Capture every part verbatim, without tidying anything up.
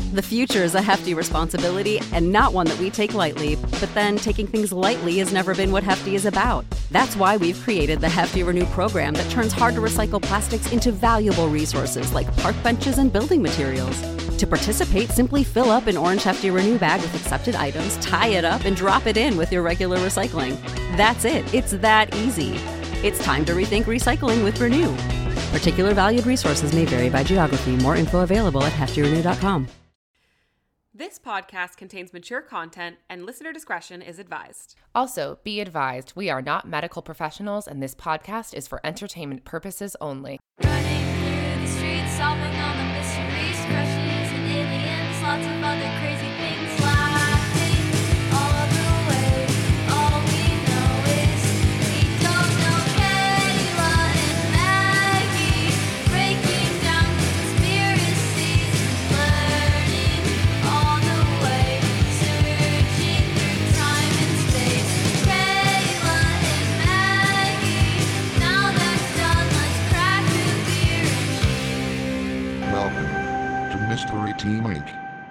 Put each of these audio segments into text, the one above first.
The future is a hefty responsibility and not one that we take lightly, but then taking things lightly has never been what Hefty is about. That's why we've created the Hefty Renew program that turns hard-to-recycle plastics into valuable resources like park benches and building materials. To participate, simply fill up an orange Hefty Renew bag with accepted items, tie it up, and drop it in with your regular recycling. That's it. It's that easy. It's time to rethink recycling with Renew. Particular valued resources may vary by geography. More info available at hefty renew dot com. This podcast contains mature content and listener discretion is advised. Also, be advised, we are not medical professionals and this podcast is for entertainment purposes only. Running through the streets, solving all the mysteries, crushes and aliens, lots of other crazy things, laughing all the way. All we know is we don't know Kayla and Maggie, breaking down conspiracies, learning all the way, searching through time and space. Kayla and Maggie, now that's done, let's crack a beer and cheers. Welcome to Mystery Team Incorporated.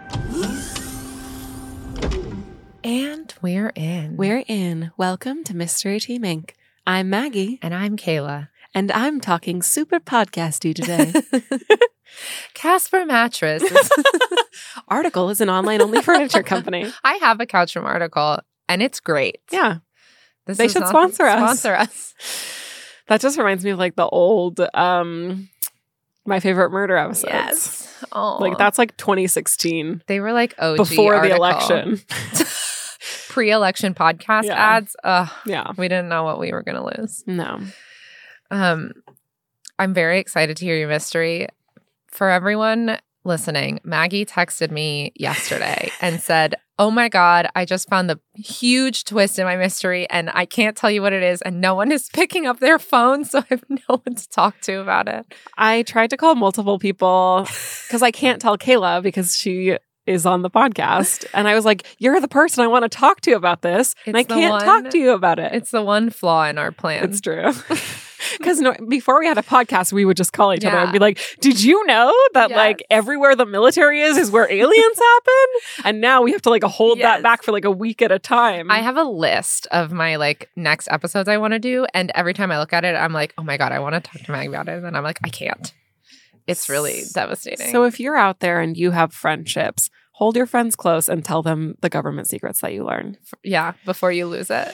And we're in. We're in. Welcome to Mystery Team Incorporated. I'm Maggie. And I'm Kayla. And I'm talking super podcasty today. Casper Mattress. is- Article is an online-only furniture company. I have a couch from Article, and it's great. Yeah. This They is should not- sponsor us. Sponsor us. That just reminds me of like the old um My Favorite Murder episodes. Yes. Oh, Like that's like twenty sixteen. They were like O G Before the Article. election. Pre-election podcast Yeah. ads. Ugh, Yeah. we didn't know what we were going to lose. No. Um, I'm very excited to hear your mystery. For everyone listening, Maggie texted me yesterday and said, oh my God, I just found the huge twist in my mystery and I can't tell you what it is and no one is picking up their phone, so I have no one to talk to about it. I tried to call multiple people because I can't tell Kayla because she is on the podcast. And I was like, you're the person I want to talk to about this. and I It's the can't one- talk to you about it. It's the one flaw in our plan. It's true. Because no, before we had a podcast, we would just call each other Yeah. and be like, did you know that Yes. like everywhere the military is, is where aliens happen? And now we have to like hold Yes. that back for like a week at a time. I have a list of my like next episodes I want to do, and every time I look at it, I'm like, oh my God, I want to talk to Maggie about it. And I'm like, I can't. It's really devastating. So if you're out there and you have friendships, hold your friends close and tell them the government secrets that you learn. yeah, before you lose it.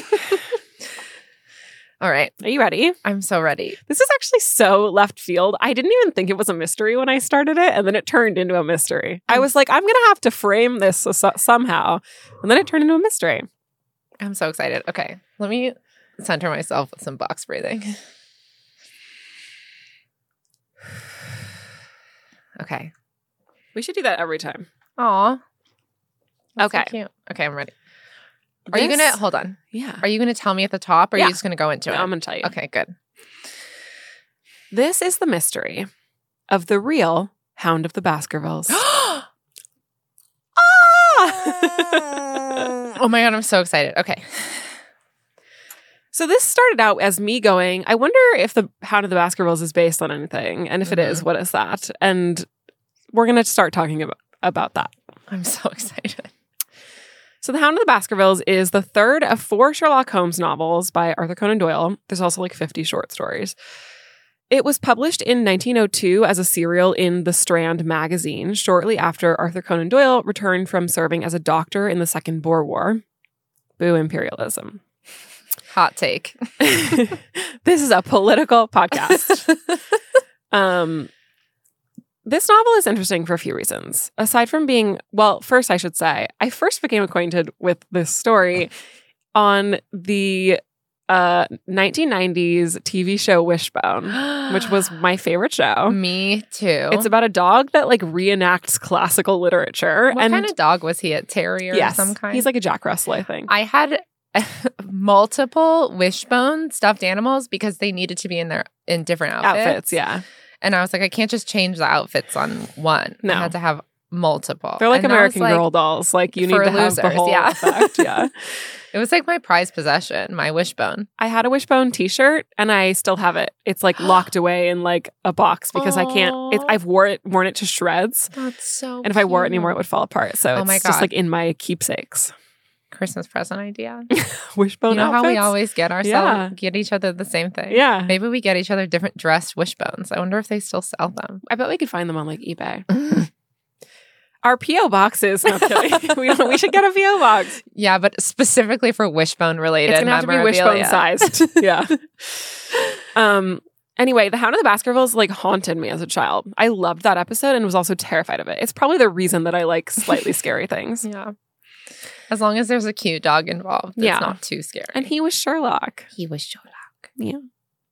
All right. Are you ready? I'm so ready. This is actually so left field. I didn't even think it was a mystery when I started it, and then it turned into a mystery. I was like, I'm going to have to frame this so- somehow. And then it turned into a mystery. I'm so excited. Okay. Let me center myself with some box breathing. Okay. We should do that every time. Aw. That's so Okay. cute. Okay, I'm ready. Are you This- going to, hold on. Yeah. Are you going to tell me at the top or are Yeah. you just going to go into No, it? I'm going to tell you. Okay, good. This is the mystery of the real Hound of the Baskervilles. Ah! Oh my God, I'm so excited. Okay. So this started out as me going, I wonder if the Hound of the Baskervilles is based on anything. And if it is, what is that? And we're going to start talking about, about that. I'm so excited. So The Hound of the Baskervilles is the third of four Sherlock Holmes novels by Arthur Conan Doyle. There's also like fifty short stories. It was published in nineteen oh two as a serial in The Strand magazine, shortly after Arthur Conan Doyle returned from serving as a doctor in the Second Boer War. Boo imperialism. Hot take. This is a political podcast. um, this novel is interesting for a few reasons. Aside from being, well, first I should say, I first became acquainted with this story on the uh, nineteen nineties T V show Wishbone, which was my favorite show. Me too. It's about a dog that like reenacts classical literature. What and kind of dog was he? A terrier yes, of some kind? he's like a Jack Russell, I think. I had multiple Wishbone stuffed animals because they needed to be in their in different outfits. Outfits, yeah. And I was like, I can't just change the outfits on one. No. I had to have multiple. They're like And that was, American Girl dolls. Like you need for to have the losers, whole yeah. effect. Yeah. It was like my prized possession, my wishbone. I had a Wishbone T-shirt, and I still have it. It's like locked away in like a box because I can't. It's, Aw. I've wore it, worn it to shreds, That's so and if I wore it anymore, it would fall apart. So Oh it's my just God. like in my keepsakes. Christmas present idea. Wishbone You know how we outfits? always get ourselves, Yeah. get each other the same thing? Yeah. Maybe we get each other different dressed wishbones. I wonder if they still sell them. I bet we could find them on like eBay. Our P O boxes. No I'm kidding. we don't. We should get a P O box. Yeah, but specifically for wishbone related. It's gonna have to be wishbone sized. Yeah. Um. Anyway, The Hound of the Baskervilles like haunted me as a child. I loved that episode and was also terrified of it. It's probably the reason that I like slightly scary things. Yeah. As long as there's a cute dog involved, it's Yeah. not too scary. And he was Sherlock. he was Sherlock. Yeah.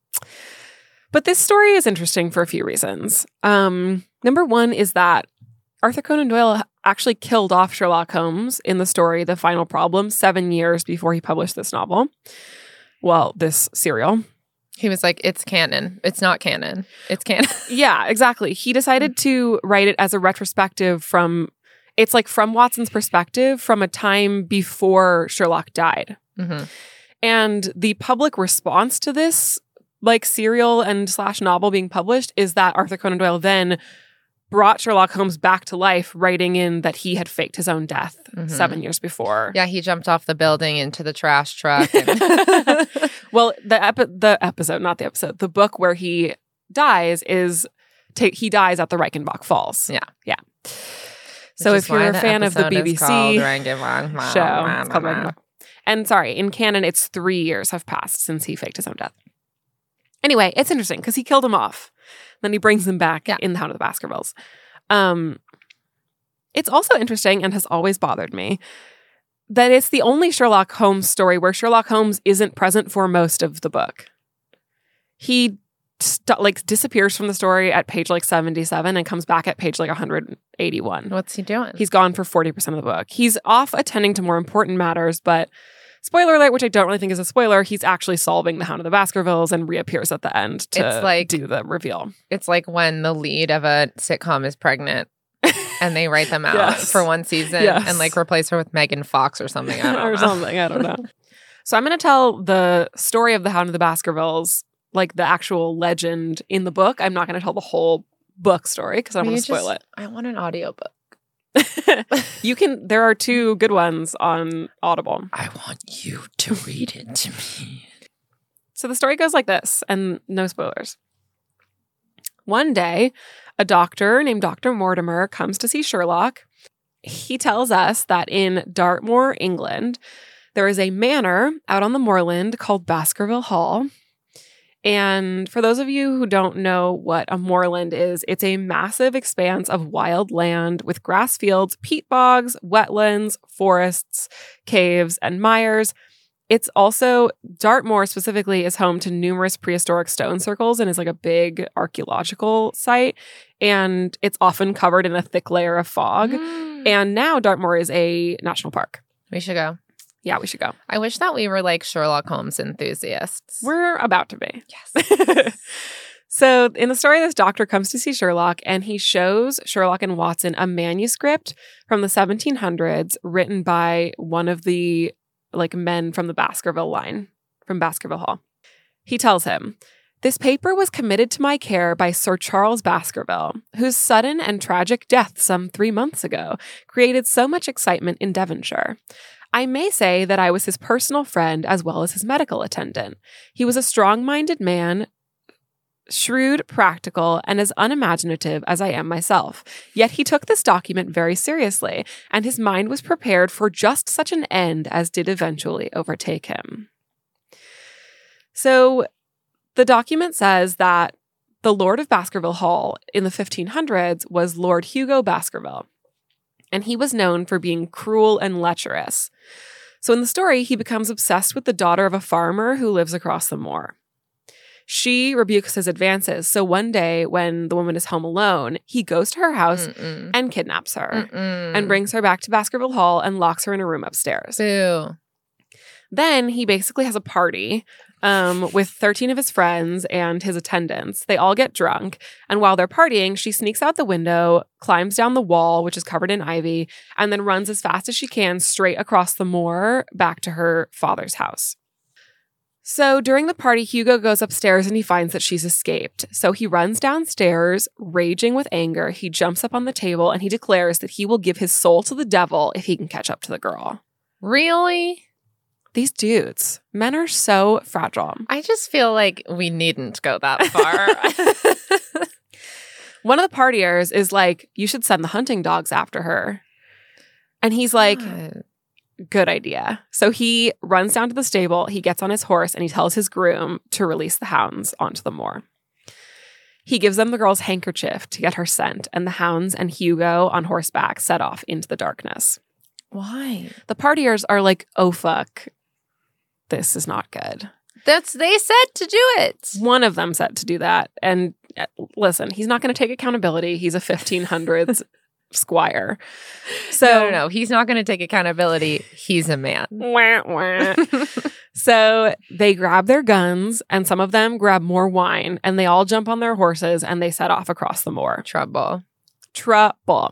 But this story is interesting for a few reasons. Um, number one is that Arthur Conan Doyle actually killed off Sherlock Holmes in the story The Final Problem seven years before he published this novel. Well, this serial. He was like, it's canon. It's not canon. It's canon. Yeah, exactly. He decided to write it as a retrospective from, it's like from Watson's perspective from a time before Sherlock died. hmm And the public response to this, like serial and slash novel being published, is that Arthur Conan Doyle then brought Sherlock Holmes back to life, writing in that he had faked his own death Mhm. seven years before. Yeah, he jumped off the building into the trash truck. And Well, the epi- the episode, not the episode, the book where he dies is ta- he dies at the Reichenbach Falls. Yeah. yeah. So Which if is you're why a the fan of the episode B B is C called show, Reichenbach. it's called Reichenbach. And sorry, in canon, it's three years have passed since he faked his own death. Anyway, it's interesting because he killed him off. Then he brings him back Yeah. in The Hound of the Baskervilles. Um, it's also interesting and has always bothered me that it's the only Sherlock Holmes story where Sherlock Holmes isn't present for most of the book. He st- like disappears from the story at page like seventy-seven and comes back at page like one hundred eighty-one. What's he doing? He's gone for forty percent of the book. He's off attending to more important matters, but spoiler alert, which I don't really think is a spoiler, he's actually solving The Hound of the Baskervilles and reappears at the end to It's like- do the reveal. It's like when the lead of a sitcom is pregnant and they write them out Yes. for one season Yes. and like replace her with Megan Fox or something. I don't or know. something. I don't know. So I'm going to tell the story of The Hound of the Baskervilles, like the actual legend in the book. I'm not going to tell the whole book story because I don't Will want to you spoil just- I want an audiobook. it. You can, there are two good ones on Audible. I want you to read it to me. So the story goes like this, and no spoilers. One day, a doctor named Doctor Mortimer comes to see Sherlock. He tells us that in Dartmoor, England, there is a manor out on the moorland called Baskerville Hall. And for those of you who don't know what a moorland is, it's a massive expanse of wild land with grass fields, peat bogs, wetlands, forests, caves, and mires. It's also, Dartmoor specifically is home to numerous prehistoric stone circles and is like a big archaeological site. And it's often covered in a thick layer of fog. And now Dartmoor is a national park. We should go. Yeah, we should go. I wish that we were like Sherlock Holmes enthusiasts. We're about to be. Yes. So in the story, this doctor comes to see Sherlock and he shows Sherlock and Watson a manuscript from the seventeen hundreds written by one of the like men from the Baskerville line, from Baskerville Hall. He tells him, "This paper was committed to my care by Sir Charles Baskerville, whose sudden and tragic death some three months ago created so much excitement in Devonshire. I may say that I was his personal friend as well as his medical attendant. He was a strong-minded man, shrewd, practical, and as unimaginative as I am myself. Yet he took this document very seriously, and his mind was prepared for just such an end as did eventually overtake him." So the document says that the Lord of Baskerville Hall in the fifteen hundreds was Lord Hugo Baskerville, and he was known for being cruel and lecherous. So in the story, he becomes obsessed with the daughter of a farmer who lives across the moor. She rebukes his advances, so one day when the woman is home alone, he goes to her house Mm-mm. and kidnaps her Mm-mm. and brings her back to Baskerville Hall and locks her in a room upstairs. Boo. Then he basically has a party um, with thirteen of his friends and his attendants. They all get drunk. And while they're partying, she sneaks out the window, climbs down the wall, which is covered in ivy, and then runs as fast as she can straight across the moor back to her father's house. So during the party, Hugo goes upstairs and he finds that she's escaped. So he runs downstairs, raging with anger. He jumps up on the table and he declares that he will give his soul to the devil if he can catch up to the girl. Really? These dudes, men are so fragile. I just feel like we needn't go that far. One of the partiers is like, you should send the hunting dogs after her. And he's like, God. good idea. So he runs down to the stable, he gets on his horse, and he tells his groom to release the hounds onto the moor. He gives them the girl's handkerchief to get her scent, and the hounds and Hugo on horseback set off into the darkness. Why? The partiers are like, oh, fuck. This is not good. That's they said to do it. One of them said to do that. And uh, listen, he's not going to take accountability. He's a fifteen hundreds squire. So No, no, no. He's not going to take accountability. He's a man. Wah, wah. So they grab their guns and some of them grab more wine and they all jump on their horses and they set off across the moor. Trouble. Trouble.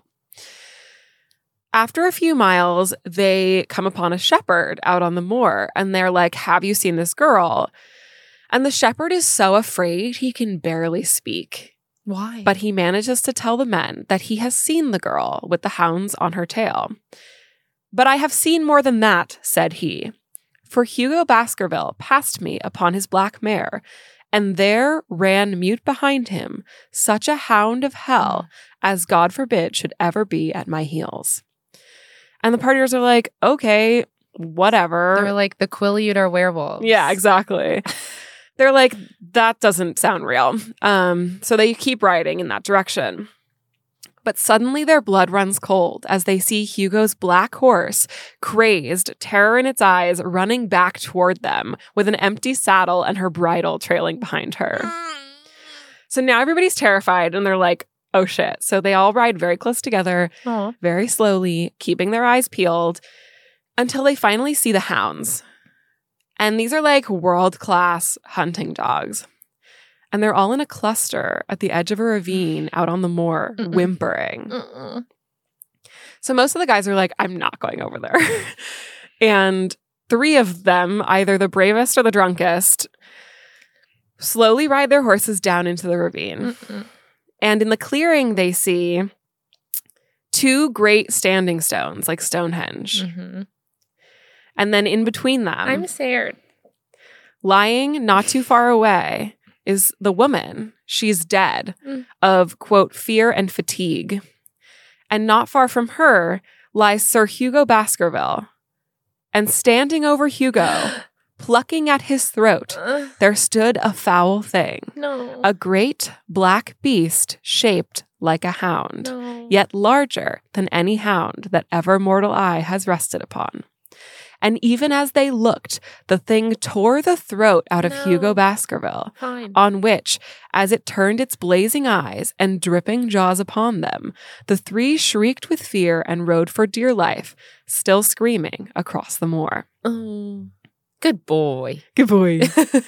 After a few miles, they come upon a shepherd out on the moor and they're like, have you seen this girl? And the shepherd is so afraid he can barely speak. Why? But he manages to tell the men that he has seen the girl with the hounds on her tail. But I have seen more than that, said he. For Hugo Baskerville passed me upon his black mare, and there ran mute behind him such a hound of hell as God forbid should ever be at my heels. And the partiers are like, okay, whatever. They're like the Quileater werewolves. Yeah, exactly. They're like, that doesn't sound real. Um, so they keep riding in that direction. But suddenly their blood runs cold as they see Hugo's black horse, crazed, terror in its eyes, running back toward them with an empty saddle and her bridle trailing behind her. So now everybody's terrified and they're like, oh shit. So they all ride very close together, Aw. very slowly, keeping their eyes peeled until they finally see the hounds. And these are like world-class hunting dogs. And they're all in a cluster at the edge of a ravine out on the moor, Mm-mm. whimpering. Mm-mm. So most of the guys are like, I'm not going over there. And three of them, either the bravest or the drunkest, slowly ride their horses down into the ravine. Mm-mm. And in the clearing, they see two great standing stones, like Stonehenge. Mhm. And then in between them, I'm scared. lying not too far away, is the woman. She's dead Mm. of, quote, fear and fatigue. And not far from her lies Sir Hugo Baskerville. And standing over Hugo, plucking at his throat, Ugh, there stood a foul thing. no. A great black beast shaped like a hound, no. yet larger than any hound that ever mortal eye has rested upon. And even as they looked, the thing tore the throat out of No. Hugo Baskerville, Fine. on which, as it turned its blazing eyes and dripping jaws upon them, the three shrieked with fear and rode for dear life, still screaming across the moor. Oh. Good boy. Good boy.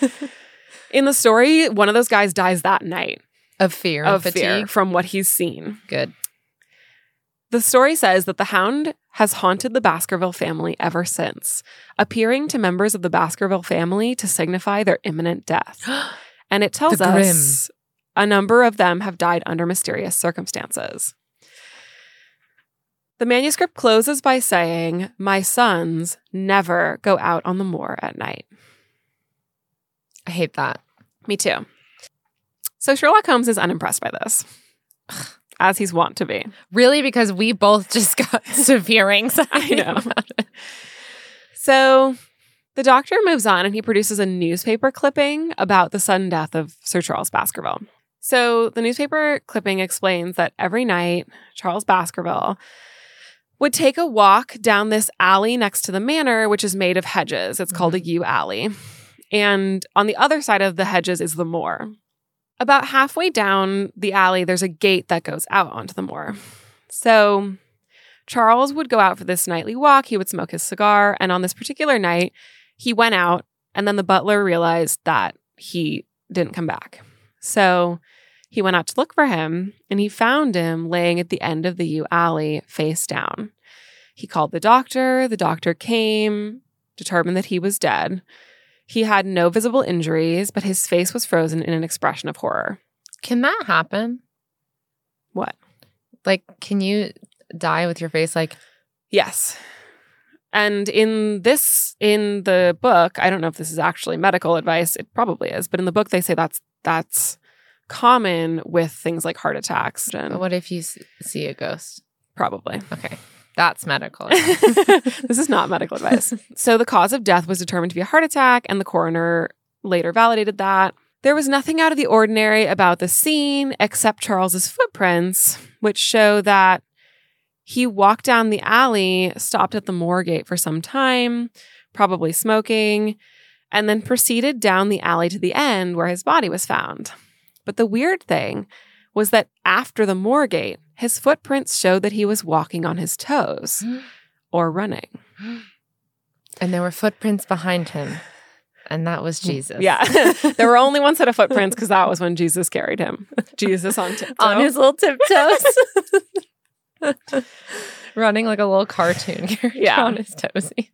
In the story, one of those guys dies that night Of fear and of fatigue. fear from what he's seen. Good. The story says that the hound has haunted the Baskerville family ever since, appearing to members of the Baskerville family to signify their imminent death. And it tells The us a number of them have died under mysterious circumstances. The manuscript closes by saying, "My sons never go out on the moor at night." I hate that. Me too. So Sherlock Holmes is unimpressed by this, as he's wont to be. Really? Because we both just got severe anxiety. I know. about it. So the doctor moves on and he produces a newspaper clipping about the sudden death of Sir Charles Baskerville. So the newspaper clipping explains that every night, Charles Baskerville would take a walk down this alley next to the manor, which is made of hedges. It's called a yew alley. And on the other side of the hedges is the moor. About halfway down the alley, there's a gate that goes out onto the moor. So Charles would go out for this nightly walk. He would smoke his cigar. And on this particular night, he went out And then the butler realized that he didn't come back. So he went out to look for him, and he found him laying at the end of the yew alley, face down. He called the doctor. The doctor came, determined that he was dead. He had no visible injuries, but his face was frozen in an expression of horror. Can that happen? What? Like, can you die with your face like, Yes. And in this, in the book, I don't know if this is actually medical advice. It probably is. But in the book, they say that's that's common with things like heart attacks. And but what if you s- see a ghost? probably. Okay. That's medical. This is not medical advice. So the cause of death was determined to be a heart attack, and the coroner later validated that. There was nothing out of the ordinary about the scene except Charles's footprints, which show that he walked down the alley, stopped at the moor gate for some time, probably smoking, and then proceeded down the alley to the end where his body was found. But the weird thing was that after the moor gate, his footprints showed that he was walking on his toes or running. And there were footprints behind him. And that was Jesus. Yeah. There were only one set of footprints because that was when Jesus carried him. Jesus on tiptoe. On his little tiptoes. Running like a little cartoon character Yeah. on his toesies.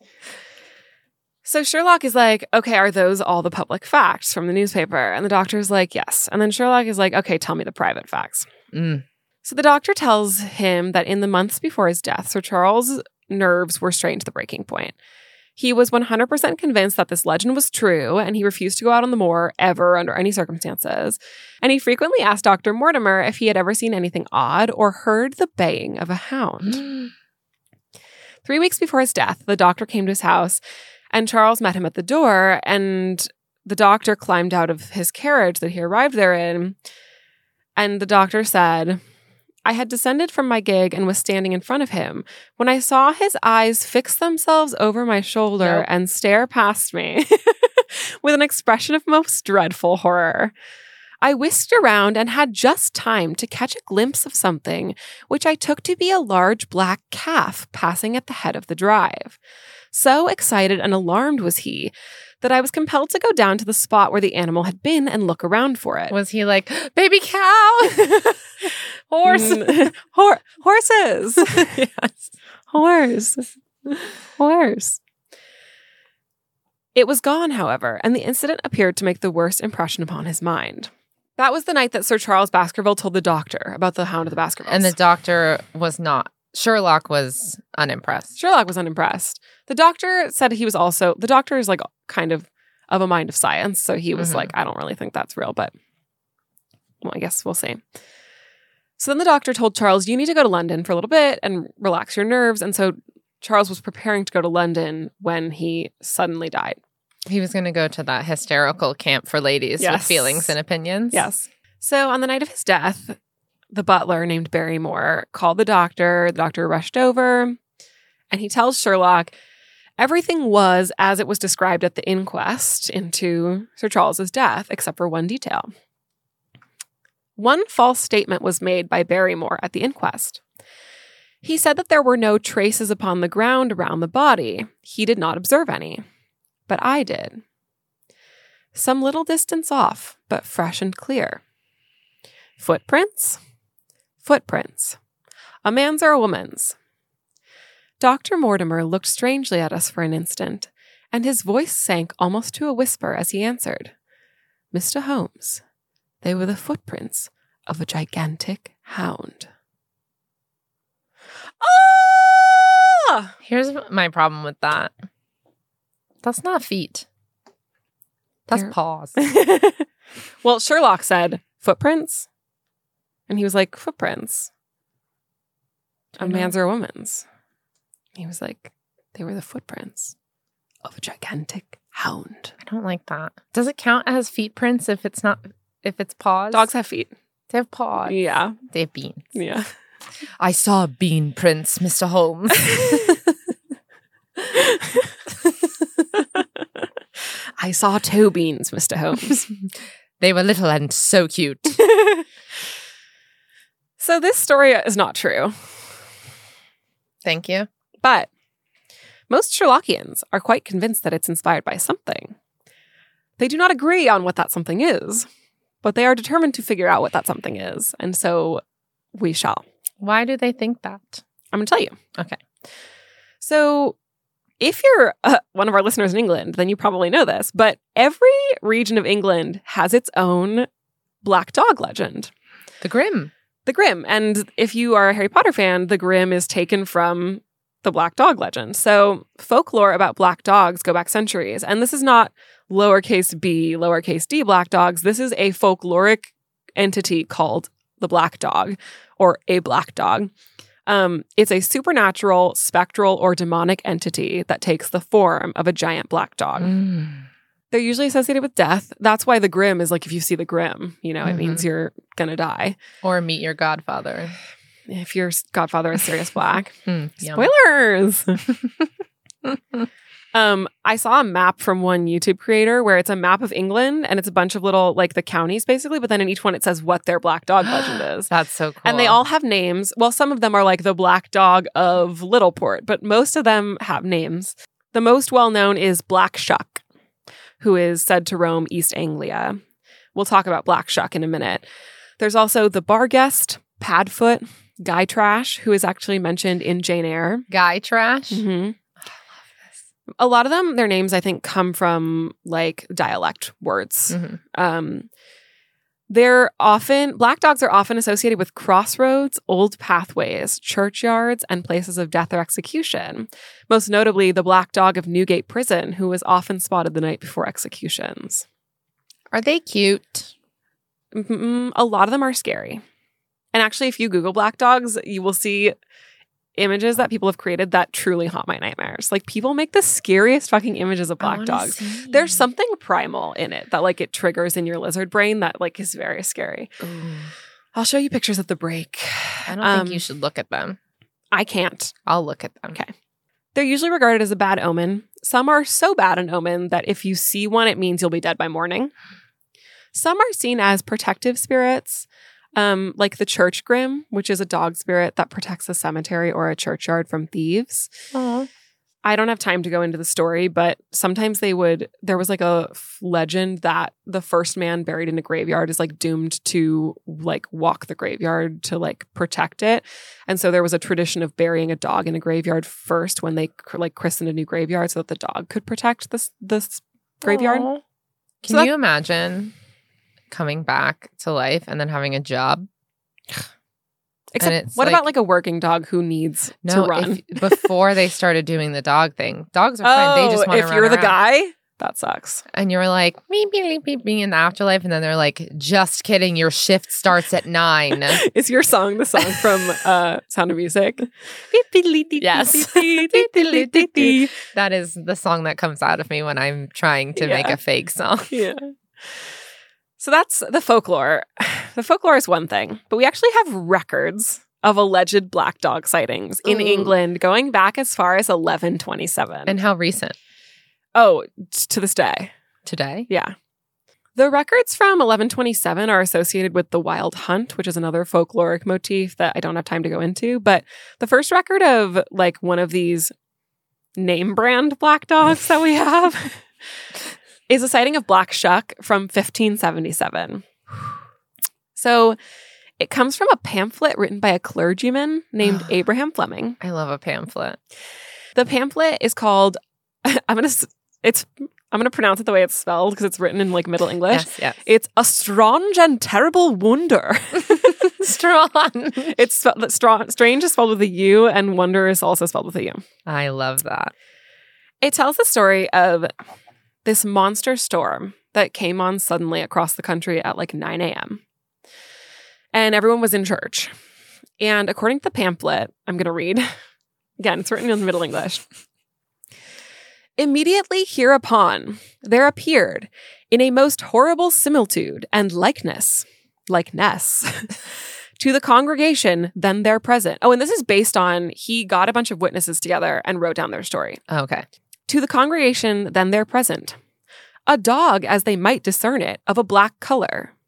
So Sherlock is like, okay, are those all the public facts from the newspaper? And the doctor's like, yes. And then Sherlock is like, okay, tell me the private facts. Mm. So the doctor tells him that in the months before his death, Sir Charles' nerves were strained to the breaking point. He was one hundred percent convinced that this legend was true, and he refused to go out on the moor ever under any circumstances. And he frequently asked Doctor Mortimer if he had ever seen anything odd or heard the baying of a hound. Three weeks before his death, the doctor came to his house, and Charles met him at the door, and the doctor climbed out of his carriage that he arrived there in. And the doctor said, I had descended from my gig and was standing in front of him when I saw his eyes fix themselves over my shoulder Nope. and stare past me with an expression of most dreadful horror. I whisked around and had just time to catch a glimpse of something, which I took to be a large black calf passing at the head of the drive. So excited and alarmed was he that I was compelled to go down to the spot where the animal had been and look around for it. Was he like, baby cow? Horse? Mm, hor- horses. Yes. Horse. Horse. It was gone, however, and the incident appeared to make the worst impression upon his mind. That was the night that Sir Charles Baskerville told the doctor about the Hound of the Baskervilles. And the doctor was not. Sherlock was unimpressed. Sherlock was unimpressed. The doctor said he was also, the doctor is like kind of of a mind of science. So he was Mhm. like, I don't really think that's real, but well, I guess we'll see. So then the doctor told Charles, you need to go to London for a little bit and relax your nerves. And so Charles was preparing to go to London when he suddenly died. He was going to go to that hysterical camp for ladies with Yes. feelings and opinions. Yes. So on the night of his death, the butler named Barrymore called the doctor. The doctor rushed over and he tells Sherlock everything was as it was described at the inquest into Sir Charles's death, except for one detail. One false statement was made by Barrymore at the inquest. He said that there were no traces upon the ground around the body. He did not observe any, but I did. Some little distance off, but fresh and clear. Footprints? Footprints. A man's or a woman's? Doctor Mortimer looked strangely at us for an instant, and his voice sank almost to a whisper as he answered, Mister Holmes, they were the footprints of a gigantic hound. Ah! Here's my problem with that. That's not feet. That's They're- paws. Well, Sherlock said, footprints? And he was like, footprints. A Mhm. man's or a woman's? He was like, they were the footprints of a gigantic hound. I don't like that. Does it count as feet prints if it's not, if it's paws? Dogs have feet. They have paws. Yeah. They have beans. Yeah. I saw bean prints, Mister Holmes. I saw toe beans, Mister Holmes. They were little and so cute. So this story is not true, Thank you. but Most Sherlockians are quite convinced that it's inspired by something. They do not agree on what that something is, but they are determined to figure out what that something is, and so we shall. Why do they think that? I'm going to tell you. Okay. So if you're uh, one of our listeners in England, then you probably know this, but every region of England has its own black dog legend. The Grimm. The Grimm. And if you are a Harry Potter fan, the Grimm is taken from the black dog legend. So folklore about black dogs go back centuries. And this is not lowercase b, lowercase d black dogs. This is a folkloric entity called the black dog or a black dog. Um, it's a supernatural, spectral, or demonic entity that takes the form of a giant black dog. Mm. They're usually associated with death. That's why the Grimm is like, if you see the Grimm, you know, it Mhm. means you're going to die. Or meet your godfather. If your godfather is Sirius Black. Mm, yum. Spoilers! um, I saw a map from one YouTube creator where it's a map of England and it's a bunch of little, like the counties basically, but then in each one it says what their black dog legend is. That's so cool. And they all have names. Well, some of them are like the black dog of Littleport, but most of them have names. The most well-known is Black Shuck, who is said to roam East Anglia. We'll talk about Black Shuck in a minute. There's also the Barguest, Padfoot, Guy Trash, who is actually mentioned in Jane Eyre. Guy trash. Mm-hmm. A lot of them, their names, I think, come from like dialect words. Mhm. Um, they're often, black dogs are often associated with crossroads, old pathways, churchyards, and places of death or execution. Most notably, the black dog of Newgate Prison, who was often spotted the night before executions. Are they cute? Mm, a lot of them are scary. And actually, if you Google black dogs, you will see images that people have created that truly haunt my nightmares. Like, people make the scariest fucking images of I black wanna dogs. see. There's something primal in it that like it triggers in your lizard brain that like is very scary. Ooh. I'll show you pictures at the break. I don't Um, think you should look at them. I can't. I'll look at them. Okay. They're usually regarded as a bad omen. Some are so bad an omen that if you see one, it means you'll be dead by morning. Some are seen as protective spirits, um, like the Church Grimm, which is a dog spirit that protects a cemetery or a churchyard from thieves. Aw. I don't have time to go into the story, but sometimes they would, there was like a f- legend that the first man buried in a graveyard is like doomed to like walk the graveyard to like protect it. And so there was a tradition of burying a dog in a graveyard first when they cr- like christened a new graveyard so that the dog could protect this, this graveyard. Aw. Can So that- you imagine coming back to life and then having a job? Except it's what like- about like a working dog who needs No, to run? if, before they started doing the dog thing, dogs are fine. They just Oh, want to if run you're the around. guy, that sucks. And you're like, beep, beep, beep, beep, in the afterlife. And then they're like, just kidding. Your shift starts at nine. Is your song the song from uh, Sound of Music? Yes. That is the song that comes out of me when I'm trying to make Yeah. a fake song. Yeah. So that's the folklore. The folklore is one thing, but we actually have records of alleged black dog sightings in Ooh. England going back as far as eleven twenty-seven. And how recent? oh, t- to this day. Today? Yeah. The records from eleven twenty-seven are associated with the Wild Hunt, which is another folkloric motif that I don't have time to go into. But the first record of like one of these name brand black dogs that we have is a sighting of Black Shuck from fifteen seventy-seven. So it comes from a pamphlet written by a clergyman named Abraham Fleming. I love a pamphlet. The pamphlet is called, I'm going to, it's, I'm going to pronounce it the way it's spelled because it's written in like Middle English. Yes, yes. It's a strange and terrible wonder. Strong. It's spelled, strong, strange is spelled with a U and wonder is also spelled with a U. I love that. It tells the story of this monster storm that came on suddenly across the country at like nine a.m. And everyone was in church. And according to the pamphlet, I'm going to read. Again, it's written in Middle English. Immediately hereupon, there appeared in a most horrible similitude and likeness, likeness, to the congregation then there present. Oh, and this is based on, he got a bunch of witnesses together and wrote down their story. Okay. To the congregation then there present, a dog as they might discern it, of a black color,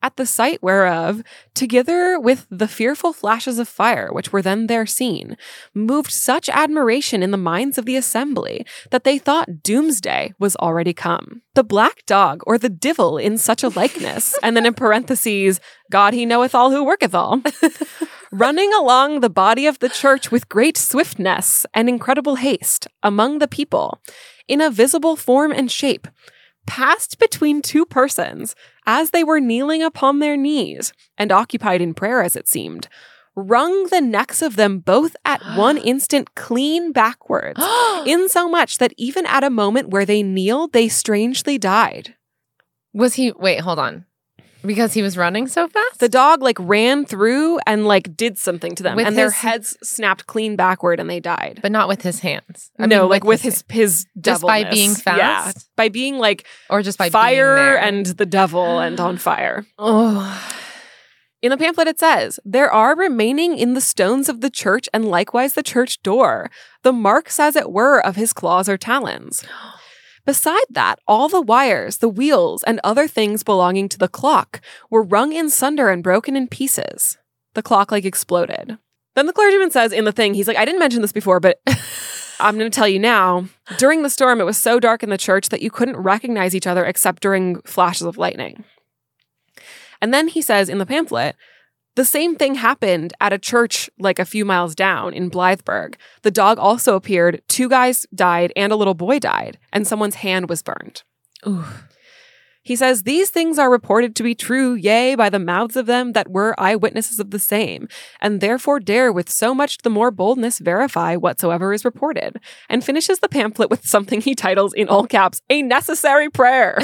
at the sight whereof, together with the fearful flashes of fire which were then there seen, moved such admiration in the minds of the assembly that they thought doomsday was already come. The black dog, or the divil in such a likeness, and then in parentheses, God he knoweth all who worketh all, running along the body of the church with great swiftness and incredible haste among the people, in a visible form and shape, passed between two persons as they were kneeling upon their knees and occupied in prayer, as it seemed, wrung the necks of them both at one instant clean backwards, insomuch that even at a moment where they kneeled, they strangely died. Was he, wait, hold on. Because he was running so fast? The dog like ran through and like did something to them, With and their his- heads snapped clean backward and they died. But not with his hands. I no, mean, like with his his Just by devilness. being fast? Yeah, by being like Or just by fire being there. and the devil and on fire. Oh. In the pamphlet, it says, there are remaining in the stones of the church and likewise the church door, the marks, as it were, of his claws or talons. Beside that, all the wires, the wheels, and other things belonging to the clock were wrung in sunder and broken in pieces. The clock, like, exploded. Then the clergyman says in the thing, he's like, I didn't mention this before, but I'm going to tell you now. During the storm, it was so dark in the church that you couldn't recognize each other except during flashes of lightning. And then he says in the pamphlet, the same thing happened at a church like a few miles down in Blytheburg. The dog also appeared, two guys died, and a little boy died, and someone's hand was burned. Ooh. He says, these things are reported to be true, yea, by the mouths of them that were eyewitnesses of the same, and therefore dare with so much the more boldness verify whatsoever is reported, and finishes the pamphlet with something he titles in all caps, a necessary prayer.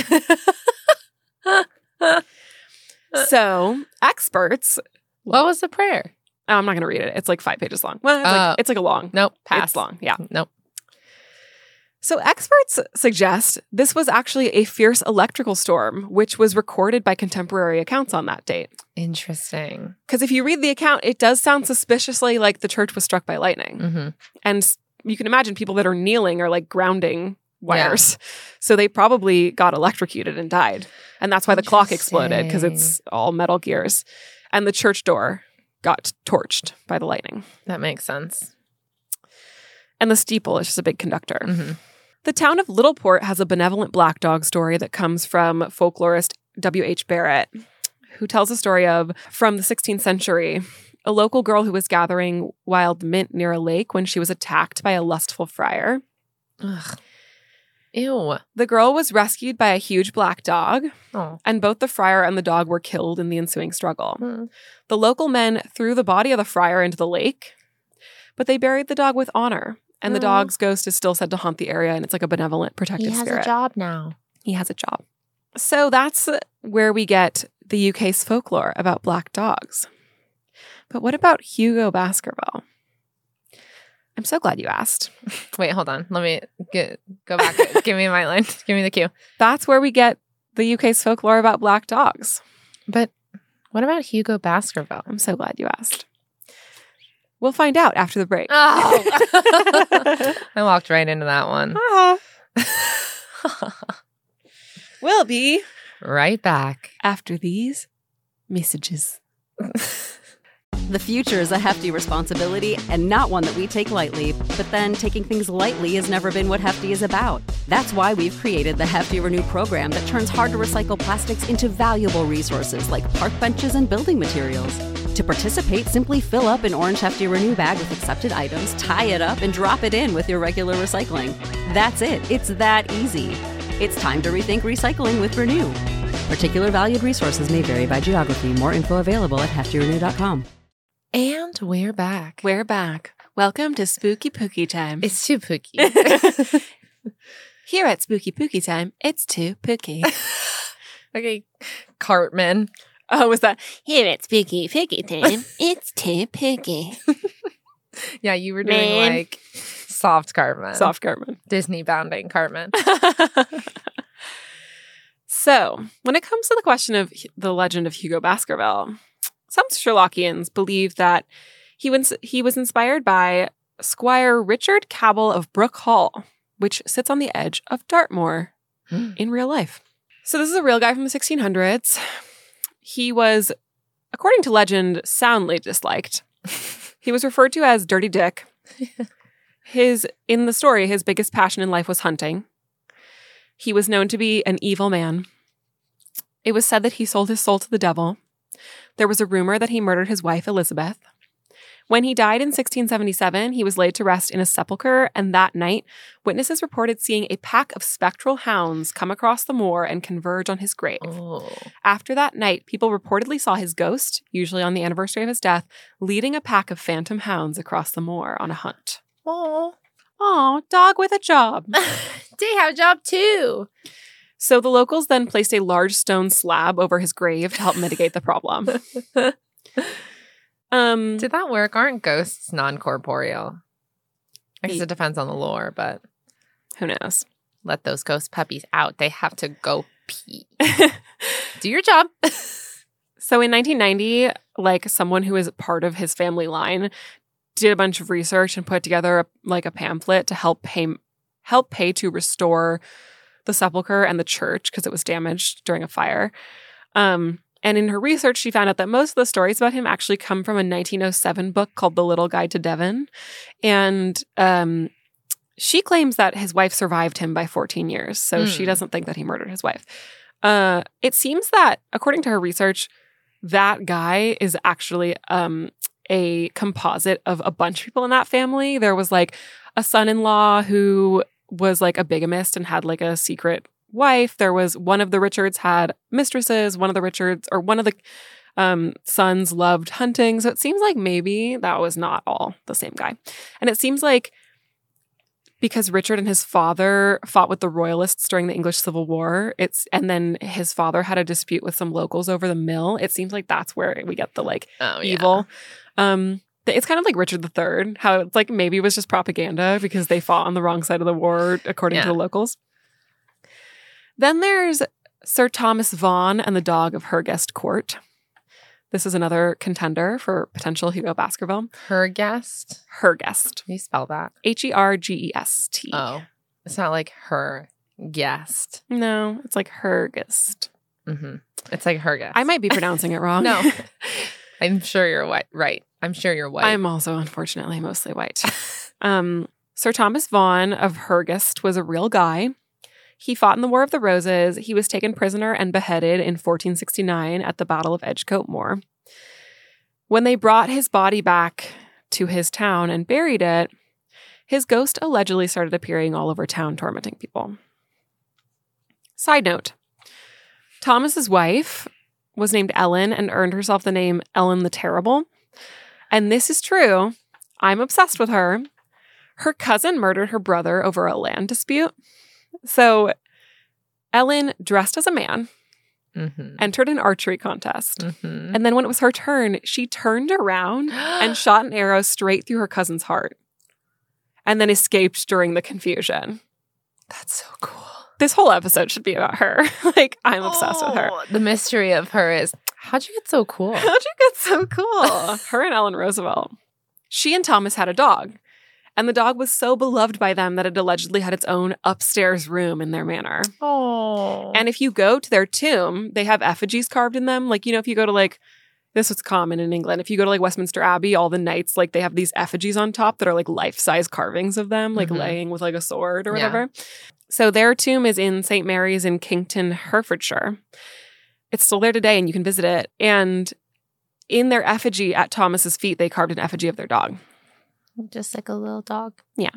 So, experts... What was the prayer? Oh, I'm not going to read it. It's like five pages long. Well, it's, Oh. like, it's like a long. Nope. Pass. It's long, yeah. Nope. So experts suggest this was actually a fierce electrical storm, which was recorded by contemporary accounts on that date. Interesting. Because if you read the account, it does sound suspiciously like the church was struck by lightning. Mm-hmm. And s- you can imagine people that are kneeling are like grounding wires. So they probably got electrocuted and died. And that's why the clock exploded, because it's all metal gears. And the church door got torched by the lightning. That makes sense. And the steeple is just a big conductor. Mm-hmm. The town of Littleport has a benevolent black dog story that comes from folklorist W H Barrett, who tells a story of, from the sixteenth century, a local girl who was gathering wild mint near a lake when she was attacked by a lustful friar. Ugh. Ew. The girl was rescued by a huge black dog, Oh. and both the friar and the dog were killed in the ensuing struggle. Hmm. The local men threw the body of the friar into the lake, but they buried the dog with honor. And the Aw. dog's ghost is still said to haunt the area, and it's like a benevolent, protective spirit. job now. He has a job. So that's where we get the U K's folklore about black dogs. But what about Hugo Baskerville? I'm so glad you asked. Wait, hold on. Let me get go back. Give me my line. Give me the cue. That's where we get the U K's folklore about black dogs. But what about Hugo Baskerville? I'm so glad you asked. We'll find out after the break. Oh. I walked right into that one. We'll be Right back. after these messages. The future is a hefty responsibility and not one that we take lightly. But then taking things lightly has never been what Hefty is about. That's why we've created the Hefty Renew program that turns hard to recycle plastics into valuable resources like park benches and building materials. To participate, simply fill up an orange Hefty Renew bag with accepted items, tie it up, and drop it in with your regular recycling. That's it. It's that easy. It's time to rethink recycling with Renew. Particular valued resources may vary by geography. More info available at hefty renew dot com. And we're back. We're back. Welcome to Spooky Pookie Time. It's too pooky. Here at Spooky Pookie Time, it's too pooky. Okay, Cartman. Oh, was that? Here at Spooky Pookie Time, it's too pooky. Yeah, you were doing Man. like soft Cartman. Soft Cartman. Disney bounding Cartman. So, when it comes to the question of Hu- the legend of Hugo Baskerville, some Sherlockians believe that he was, he was inspired by Squire Richard Cabell of Brook Hall, which sits on the edge of Dartmoor in real life. So this is a real guy from the sixteen hundreds. He was, according to legend, soundly disliked. He was referred to as Dirty Dick. His in the story, his biggest passion in life was hunting. He was known to be an evil man. It was said that he sold his soul to the devil. There was a rumor that he murdered his wife, Elizabeth. When he died in sixteen seventy-seven, he was laid to rest in a sepulchre, and that night, witnesses reported seeing a pack of spectral hounds come across the moor and converge on his grave. Oh. After that night, people reportedly saw his ghost, usually on the anniversary of his death, leading a pack of phantom hounds across the moor on a hunt. Oh. Aw, dog with a job. They have a job too. So the locals then placed a large stone slab over his grave to help mitigate the problem. Um, Did that work? Aren't ghosts non-corporeal? I guess Ye- it depends on the lore, but who knows? let those ghost puppies out. They have to go pee. Do your job. So in nineteen ninety, like someone who is part of his family line did a bunch of research and put together a, like a pamphlet to help pay help pay to restore the sepulcher and the church because it was damaged during a fire. Um, and in her research, she found out that most of the stories about him actually come from a nineteen oh seven book called The Little Guide to Devon. And um, she claims that his wife survived him by fourteen years. So Hmm. she doesn't think that he murdered his wife. Uh, it seems that, according to her research, that guy is actually um, a composite of a bunch of people in that family. There was like a son-in-law who was like a bigamist and had like a secret wife. There was one of the Richards had mistresses. One of the Richards or one of the um, sons loved hunting. So it seems like maybe that was not all the same guy. And it seems like because Richard and his father fought with the Royalists during the English Civil War, it's and then his father had a dispute with some locals over the mill. It seems like that's where we get the like Oh, evil. Um, it's kind of like Richard the Third, how it's like maybe it was just propaganda because they fought on the wrong side of the war, according Yeah. to the locals. Then there's Sir Thomas Vaughan and the Dog of Hergest Court. This is another contender for potential Hugo Baskerville. Her guest. Hergest. Can you spell that? H E R G E S T. Oh, it's not like her guest. No, it's like Hergest. Mm-hmm. It's like her guest. I might be pronouncing it wrong. No. I'm sure you're white. Right. I'm sure you're white. I'm also, unfortunately, mostly white. um, Sir Thomas Vaughan of Hergest was a real guy. He fought in the War of the Roses. He was taken prisoner and beheaded in fourteen sixty-nine at the Battle of Edgecote Moor. When they brought his body back to his town and buried it, his ghost allegedly started appearing all over town, tormenting people. Side note, Thomas's wife was named Ellen and earned herself the name Ellen the Terrible. And this is true. I'm obsessed with her. Her cousin murdered her brother over a land dispute. So Ellen, dressed as a man, Mm-hmm. entered an archery contest. Mm-hmm. And then when it was her turn, she turned around and shot an arrow straight through her cousin's heart and then escaped during the confusion. That's so cool. This whole episode should be about her. Like, I'm obsessed with her. Oh, the mystery of her is, how'd you get so cool? How'd you get so cool? Her and Ellen Roosevelt. She and Thomas had a dog. And the dog was so beloved by them that it allegedly had its own upstairs room in their manor. Oh. And if you go to their tomb, they have effigies carved in them. Like, you know, if you go to like, this was common in England. If you go to like Westminster Abbey, all the knights, like they have these effigies on top that are like life-size carvings of them, like Mhm. laying with like a sword or Yeah. whatever. So their tomb is in Saint Mary's in Kington, Herefordshire. It's still there today and you can visit it. And in their effigy at Thomas's feet, they carved an effigy of their dog. Just like a little dog.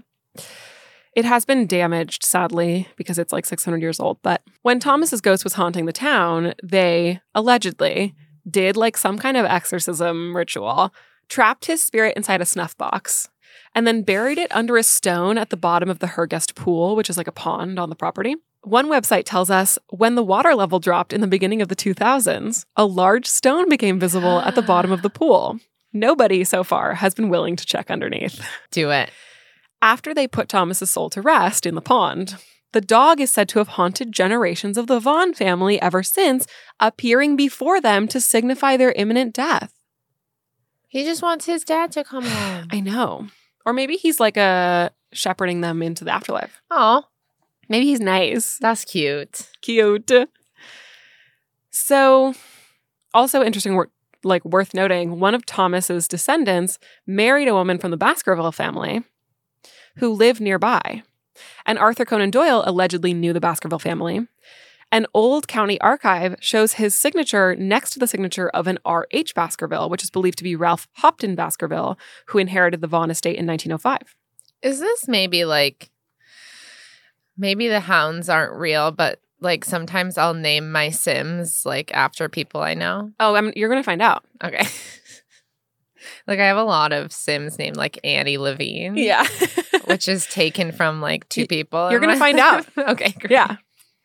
It has been damaged, sadly, because it's like six hundred years old. But when Thomas's ghost was haunting the town, they allegedly did like some kind of exorcism ritual, trapped his spirit inside a snuff box, and then buried it under a stone at the bottom of the Hergest Pool, which is like a pond on the property. One website tells us when the water level dropped in the beginning of the two thousands, a large stone became visible at the bottom of the pool. Nobody so far has been willing to check underneath. Do it. After they put Thomas's soul to rest in the pond, the dog is said to have haunted generations of the Vaughan family ever since, appearing before them to signify their imminent death. He just wants his dad to come home. I know. Or maybe he's like a shepherding them into the afterlife. Oh, Maybe he's nice. that's cute. Cute. So, also interesting, wor- like worth noting, one of Thomas's descendants married a woman from the Baskerville family who lived nearby. And Arthur Conan Doyle allegedly knew the Baskerville family. An old county archive shows his signature next to the signature of an R H Baskerville, which is believed to be Ralph Hopton Baskerville, who inherited the Vaughan estate in nineteen oh five. Is this maybe like, maybe the hounds aren't real, but like sometimes I'll name my Sims like after people I know? Oh, I'm, you're going to find out. Okay. Like I have a lot of Sims named like Annie Levine. Yeah. Which is taken from like two people. You're going to find out. Okay, great. Yeah.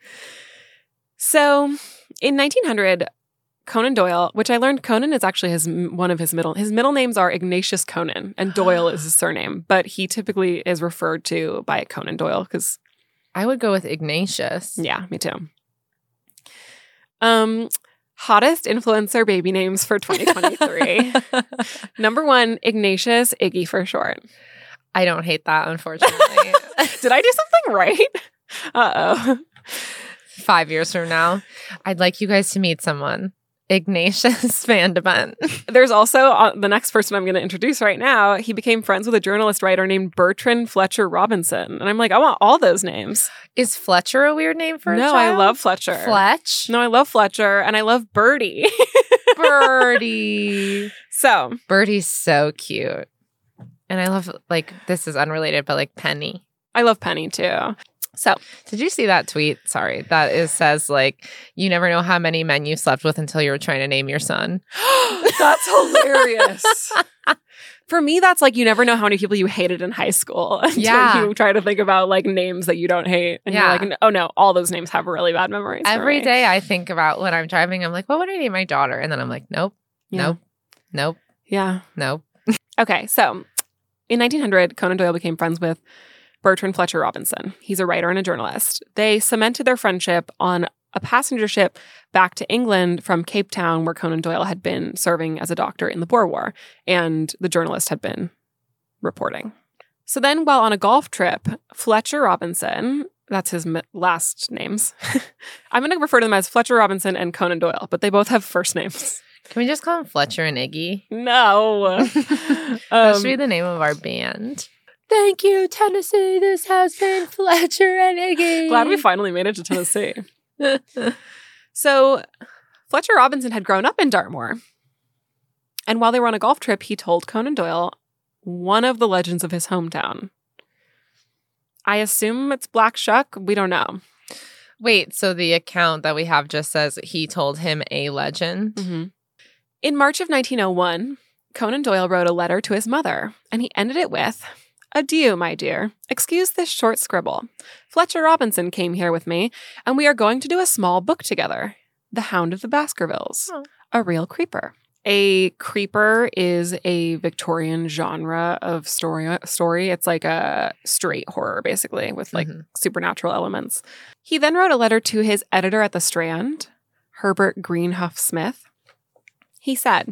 So in nineteen hundred, Conan Doyle, which I learned Conan is actually his one of his middle, his middle names are Ignatius Conan, and Doyle is his surname, but he typically is referred to by Conan Doyle because, I would go with Ignatius. yeah, me too. Um, hottest influencer baby names for twenty twenty-three. Number one, Ignatius, Iggy for short. I don't hate that, unfortunately. Did I do something right? Uh-oh. Five years from now, I'd like you guys to meet someone. Ignatius Van de Ven. There's also uh, the next person I'm going to introduce right now. He became friends with a journalist writer named Bertrand Fletcher Robinson. And I'm like, I want all those names. Is Fletcher a weird name for a No, child? I love Fletcher. Fletch. No, I love Fletcher and I love Birdie. Birdie. So, Birdie's so cute. And I love, like, this is unrelated, but like Penny. I love Penny too. So, Did you see that tweet? Sorry. That is says like, you never know how many men you slept with until you were trying to name your son. that's hilarious. For me, that's like you never know how many people you hated in high school until Yeah. you try to think about like names that you don't hate. And Yeah. you're like, oh no, all those names have really bad memories. for Every me. day I think about when I'm driving, I'm like, what would I name my daughter? And then I'm like, nope, Yeah. nope, nope, Yeah. nope. Okay, so in nineteen hundred, Conan Doyle became friends with Bertrand Fletcher Robinson. He's a writer and a journalist. They cemented their friendship on a passenger ship back to England from Cape Town, where Conan Doyle had been serving as a doctor in the Boer War, and the journalist had been reporting. So then, while on a golf trip, Fletcher Robinson, that's his mi- last names, I'm going to refer to them as Fletcher Robinson and Conan Doyle, but they both have first names. Can we just call him Fletcher and Iggy? No. That Um, should be the name of our band. Thank you, Tennessee. This has been Fletcher and Iggy. Glad we finally made it to Tennessee. So, Fletcher Robinson had grown up in Dartmoor. And while they were on a golf trip, he told Conan Doyle one of the legends of his hometown. I assume it's Black Shuck. We don't know. Wait, so the account that we have just says he told him a legend? Mm-hmm. In March of nineteen oh one, Conan Doyle wrote a letter to his mother, and he ended it with, "Adieu, my dear. Excuse this short scribble. Fletcher Robinson came here with me, and we are going to do a small book together. The Hound of the Baskervilles. Oh. A real creeper." A creeper is a Victorian genre of story. Story. It's like a straight horror, basically, with like Mhm. supernatural elements. He then wrote a letter to his editor at the Strand, Herbert Greenhuff Smith. He said,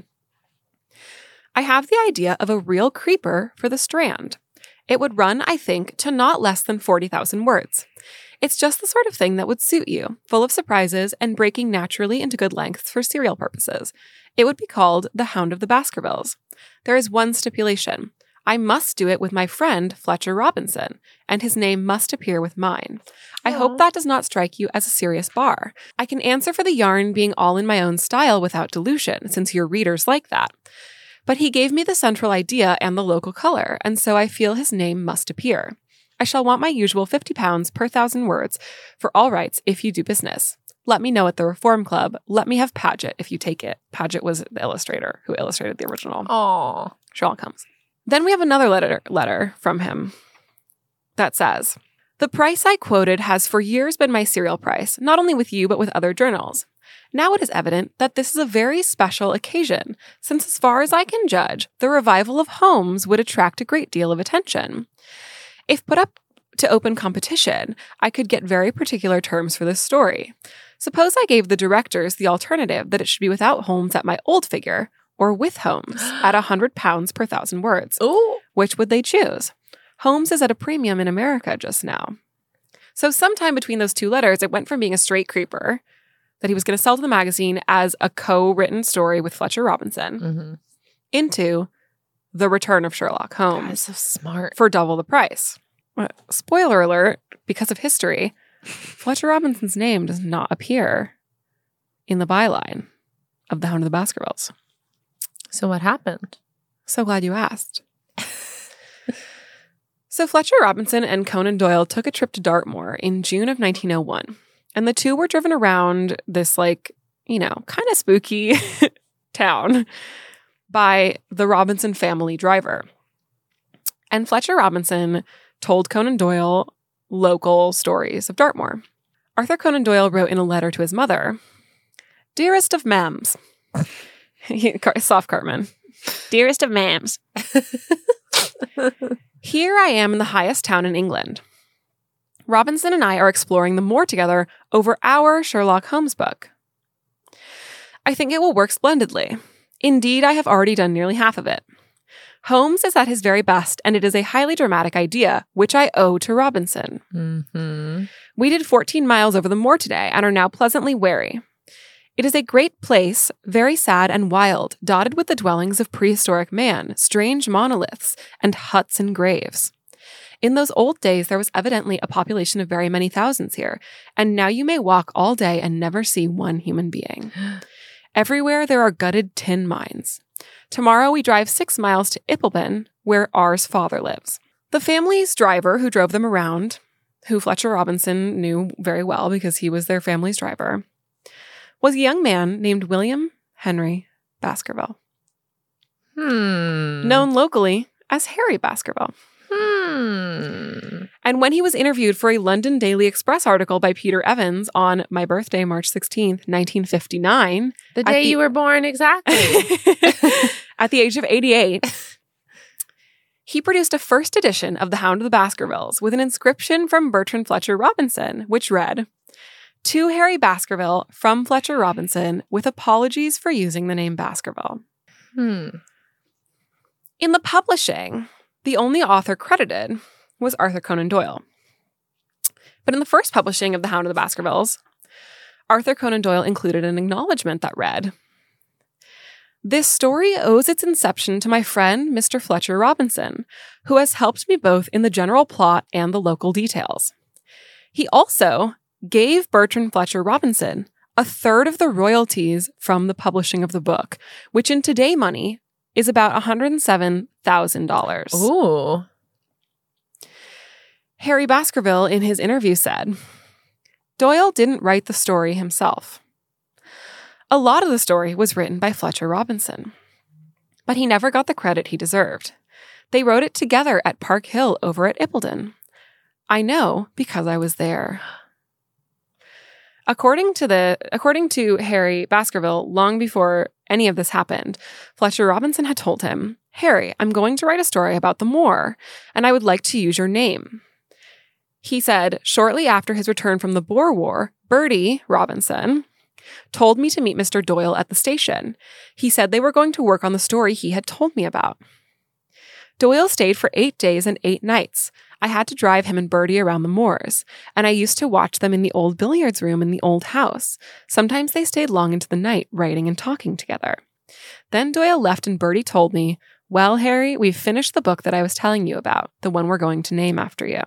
"I have the idea of a real creeper for the Strand. It would run, I think, to not less than forty thousand words. It's just the sort of thing that would suit you, full of surprises and breaking naturally into good lengths for serial purposes. It would be called The Hound of the Baskervilles. There is one stipulation. I must do it with my friend Fletcher Robinson, and his name must appear with mine. I Aw. hope that does not strike you as a serious bar. I can answer for the yarn being all in my own style without dilution, since your readers like that. But he gave me the central idea and the local color, and so I feel his name must appear. I shall want my usual fifty pounds per thousand words for all rights if you do business. Let me know at the Reform Club. Let me have Paget if you take it." Paget was the illustrator who illustrated the original. Aw. Sherlock Holmes. Then we have another letter, letter from him that says, "The price I quoted has for years been my serial price, not only with you but with other journals. Now it is evident that this is a very special occasion, since as far as I can judge, the revival of Holmes would attract a great deal of attention. If put up to open competition, I could get very particular terms for this story. Suppose I gave the directors the alternative that it should be without Holmes at my old figure, or with Holmes at a hundred pounds per thousand words. Ooh. Which would they choose? Holmes is at a premium in America just now." So sometime between those two letters, it went from being a straight creeper that he was going to sell to the magazine as a co-written story with Fletcher Robinson Mm-hmm. into The Return of Sherlock Holmes That's so smart. for double the price. Uh, Spoiler alert, because of history, Fletcher Robinson's name does not appear in the byline of The Hound of the Baskervilles. So what happened? So glad you asked. So Fletcher Robinson and Conan Doyle took a trip to Dartmoor in June of nineteen oh one. And the two were driven around this, like, you know, kind of spooky town by the Robinson family driver. And Fletcher Robinson told Conan Doyle local stories of Dartmoor. Arthur Conan Doyle wrote in a letter to his mother, "Dearest of ma'ams," Soft Cartman, Dearest of ma'ams. "Here I am in the highest town in England. Robinson and I are exploring the moor together over our Sherlock Holmes book. I think it will work splendidly. Indeed, I have already done nearly half of it. Holmes is at his very best, and it is a highly dramatic idea, which I owe to Robinson. Mm-hmm. We did fourteen miles over the moor today and are now pleasantly weary. It is a great place, very sad and wild, dotted with the dwellings of prehistoric man, strange monoliths, and huts and graves. In those old days, there was evidently a population of very many thousands here, and now you may walk all day and never see one human being. Everywhere there are gutted tin mines. Tomorrow we drive six miles to Ippleben, where R's father lives. The family's driver who drove them around, who Fletcher Robinson knew very well because he was their family's driver, was a young man named William Henry Baskerville, Hmm. known locally as Harry Baskerville. Hmm. And when he was interviewed for a London Daily Express article by Peter Evans on my birthday, March sixteenth, nineteen fifty-nine, The At day the- you were born, exactly. at the age of eighty-eight, he produced a first edition of The Hound of the Baskervilles with an inscription from Bertrand Fletcher Robinson, which read, "To Harry Baskerville from Fletcher Robinson with apologies for using the name Baskerville." hmm. In the publishing, the only author credited was Arthur Conan Doyle. But in the first publishing of The Hound of the Baskervilles, Arthur Conan Doyle included an acknowledgement that read, "This story owes its inception to my friend, Mister Fletcher Robinson, who has helped me both in the general plot and the local details. He also gave Bertrand Fletcher Robinson a third of the royalties from the publishing of the book, which in today money is about one hundred seven thousand dollars. Ooh. Harry Baskerville, in his interview, said, "Doyle didn't write the story himself. A lot of the story was written by Fletcher Robinson, but he never got the credit he deserved. They wrote it together at Park Hill over at Ippleden. I know because I was there." According to the according to Harry Baskerville, long before any of this happened, Fletcher Robinson had told him, "Harry, I'm going to write a story about the moor, and I would like to use your name." He said, shortly after his return from the Boer War, Bertie Robinson told me to meet Mister Doyle at the station. He said they were going to work on the story he had told me about. Doyle stayed for eight days and eight nights. I had to drive him and Bertie around the moors, and I used to watch them in the old billiards room in the old house. Sometimes they stayed long into the night, writing and talking together. Then Doyle left and Bertie told me, "Well, Harry, we've finished the book that I was telling you about, the one we're going to name after you."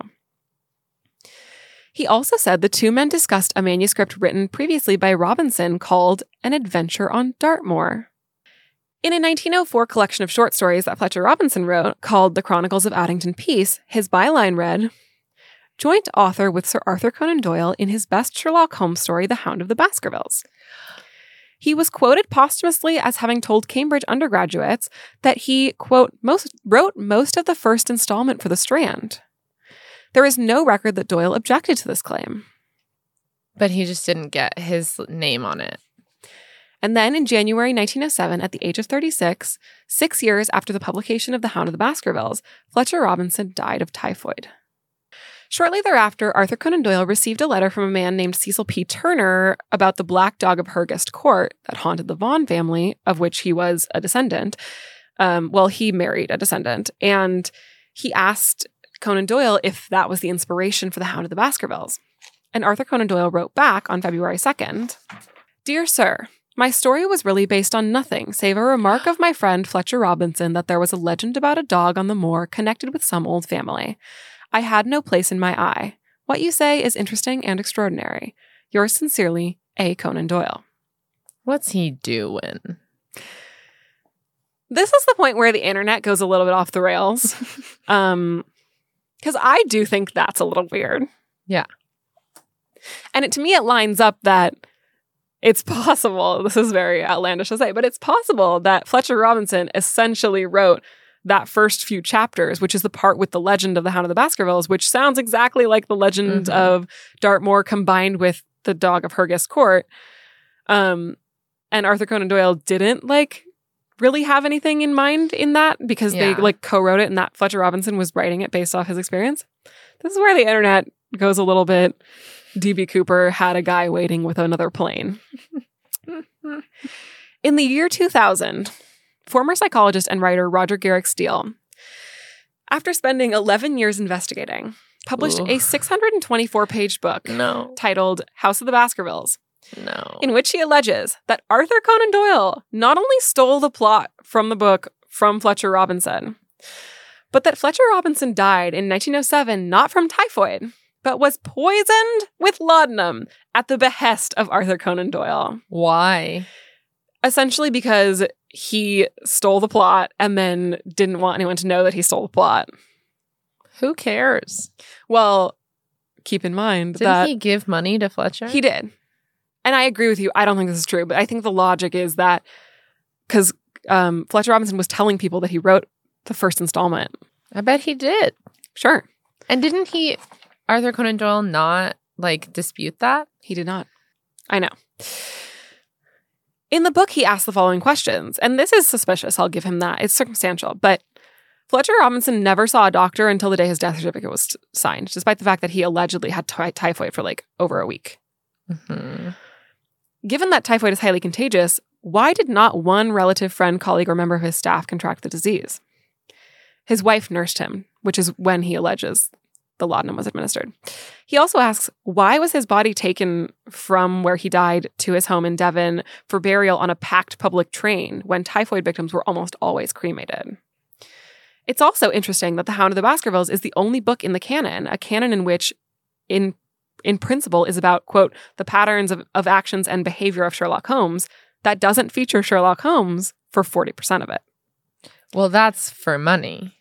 He also said the two men discussed a manuscript written previously by Robinson called An Adventure on Dartmoor. In a nineteen oh four collection of short stories that Fletcher Robinson wrote called The Chronicles of Addington Peace, his byline read, "Joint author with Sir Arthur Conan Doyle in his best Sherlock Holmes story, The Hound of the Baskervilles." He was quoted posthumously as having told Cambridge undergraduates that he, quote, most, wrote most of the first installment for The Strand. There is no record that Doyle objected to this claim. But he just didn't get his name on it. And then in January nineteen oh seven, at the age of thirty-six, six years after the publication of The Hound of the Baskervilles, Fletcher Robinson died of typhoid. Shortly thereafter, Arthur Conan Doyle received a letter from a man named Cecil P. Turner about the Black Dog of Hurgest Court that haunted the Vaughan family, of which he was a descendant. Um, well, he married a descendant. And he asked Conan Doyle if that was the inspiration for The Hound of the Baskervilles. And Arthur Conan Doyle wrote back on February second, Dear Sir, my story was really based on nothing save a remark of my friend Fletcher Robinson that there was a legend about a dog on the moor connected with some old family. I had no place in my eye. What you say is interesting and extraordinary. Yours sincerely, A. Conan Doyle. What's he doing? This is the point where the internet goes a little bit off the rails. um, because I do think that's a little weird. Yeah. And it, to me, it lines up that it's possible, this is very outlandish to say, but it's possible that Fletcher Robinson essentially wrote that first few chapters, which is the part with the legend of the Hound of the Baskervilles, which sounds exactly like the legend Mhm. of Dartmoor combined with the dog of Hergest Court. Um, and Arthur Conan Doyle didn't like really have anything in mind in that because Yeah. they like co-wrote it and that Fletcher Robinson was writing it based off his experience. This is where the internet goes a little bit D B Cooper had a guy waiting with another plane. In the year two thousand, former psychologist and writer Roger Garrick Steele, after spending eleven years investigating, published Ooh. a six hundred twenty-four page book No. titled House of the Baskervilles, No. in which he alleges that Arthur Conan Doyle not only stole the plot from the book from Fletcher Robinson, but that Fletcher Robinson died in nineteen oh seven not from typhoid, but was poisoned with laudanum at the behest of Arthur Conan Doyle. Why? Essentially because he stole the plot and then didn't want anyone to know that he stole the plot. Who cares? Well, keep in mind Didn't that he give money to Fletcher? he did. And I agree with you. I don't think this is true, but I think the logic is that because um, Fletcher Robinson was telling people that he wrote the first installment. I bet he did. Sure. And didn't he, Arthur Conan Doyle, not like dispute that? He did not. I know. In the book, he asked the following questions, and this is suspicious. I'll give him that. It's circumstantial. But Fletcher Robinson never saw a doctor until the day his death certificate was signed, despite the fact that he allegedly had ty- typhoid for like over a week. Mm-hmm. Given that typhoid is highly contagious, why did not one relative, friend, colleague, or member of his staff contract the disease? His wife nursed him, which is when he alleges the laudanum was administered. He also asks, why was his body taken from where he died to his home in Devon for burial on a packed public train when typhoid victims were almost always cremated? It's also interesting that The Hound of the Baskervilles is the only book in the canon, a canon in which, in in principle, is about, quote, the patterns of, of actions and behavior of Sherlock Holmes, that doesn't feature Sherlock Holmes for forty percent of it. Well, that's for money.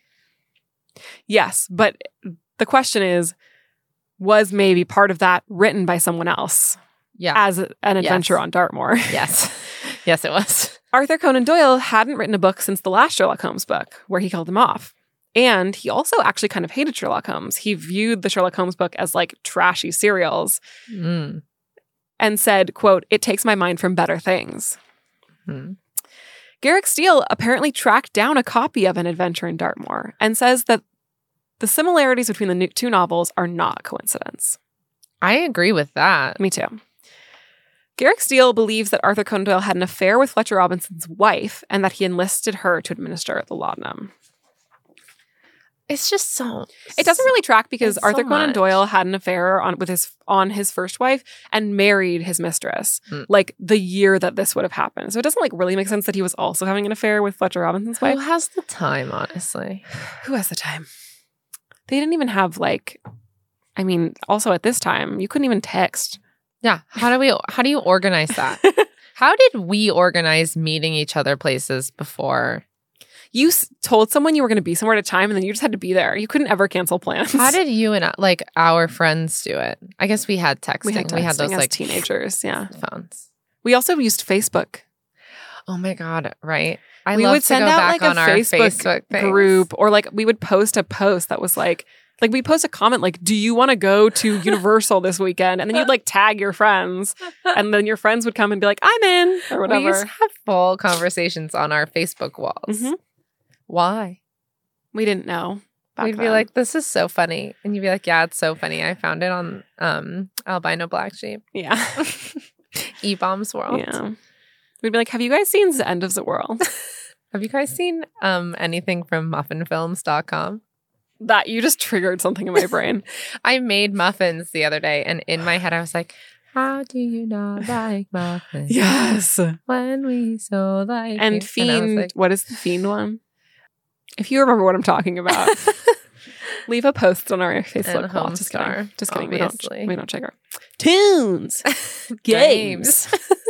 Yes, but the question is, was maybe part of that written by someone else Yeah. as a- an adventure Yes. on Dartmoor? yes. Yes, it was. Arthur Conan Doyle hadn't written a book since the last Sherlock Holmes book, where he killed him off. And he also actually kind of hated Sherlock Holmes. He viewed the Sherlock Holmes book as like trashy serials Mm. and said, quote, it takes my mind from better things. Hmm. Garrick Steele apparently tracked down a copy of An Adventure in Dartmoor and says that the similarities between the new- two novels are not a coincidence. I agree with that. Me too. Garrick Steele believes that Arthur Conan Doyle had an affair with Fletcher Robinson's wife and that he enlisted her to administer the laudanum. It's just so. It doesn't really track because It's so Arthur Conan much. Doyle had an affair on with his on his first wife and married his mistress Mm. like the year that this would have happened. So it doesn't like really make sense that he was also having an affair with Fletcher Robinson's Who wife. has the time, honestly? Who has the time? They didn't even have like I mean, also at this time, you couldn't even text. Yeah. How do we? How do you organize that? How did we organize meeting each other places before? You s- told someone you were going to be somewhere at a time and then you just had to be there. You couldn't ever cancel plans. How did you and like our friends do it? I guess we had texting. we had, we had texting those as like teenagers? Yeah. phones. We also used Facebook. Oh my god! Right. I we love would to send go out back like a on our Facebook, Facebook page. group, or like we would post a post that was like, like we post a comment like, "Do you want to go to Universal this weekend?" And then you'd like tag your friends, and then your friends would come and be like, "I'm in," or We used whatever. to have full conversations on our Facebook walls. Mhm. Why? We didn't know. back We'd be then. like, "This is so funny," and you'd be like, "Yeah, it's so funny. I found it on um, Albino Black Sheep, "Yeah, E Bombs World." yeah." We'd be like, "Have you guys seen The End of the World?" Have you guys seen um, anything from muffin films dot com? That you just triggered something in my brain. I made muffins the other day, and in my head, I was like, How do you not like muffins? Yes. When we so like you. And I was Fiend, like, what is the Fiend one? If you remember what I'm talking about, leave a post on our Facebook And wall. Just kidding. Homestar, Just kidding. obviously. We don't, we don't check our tunes. Games.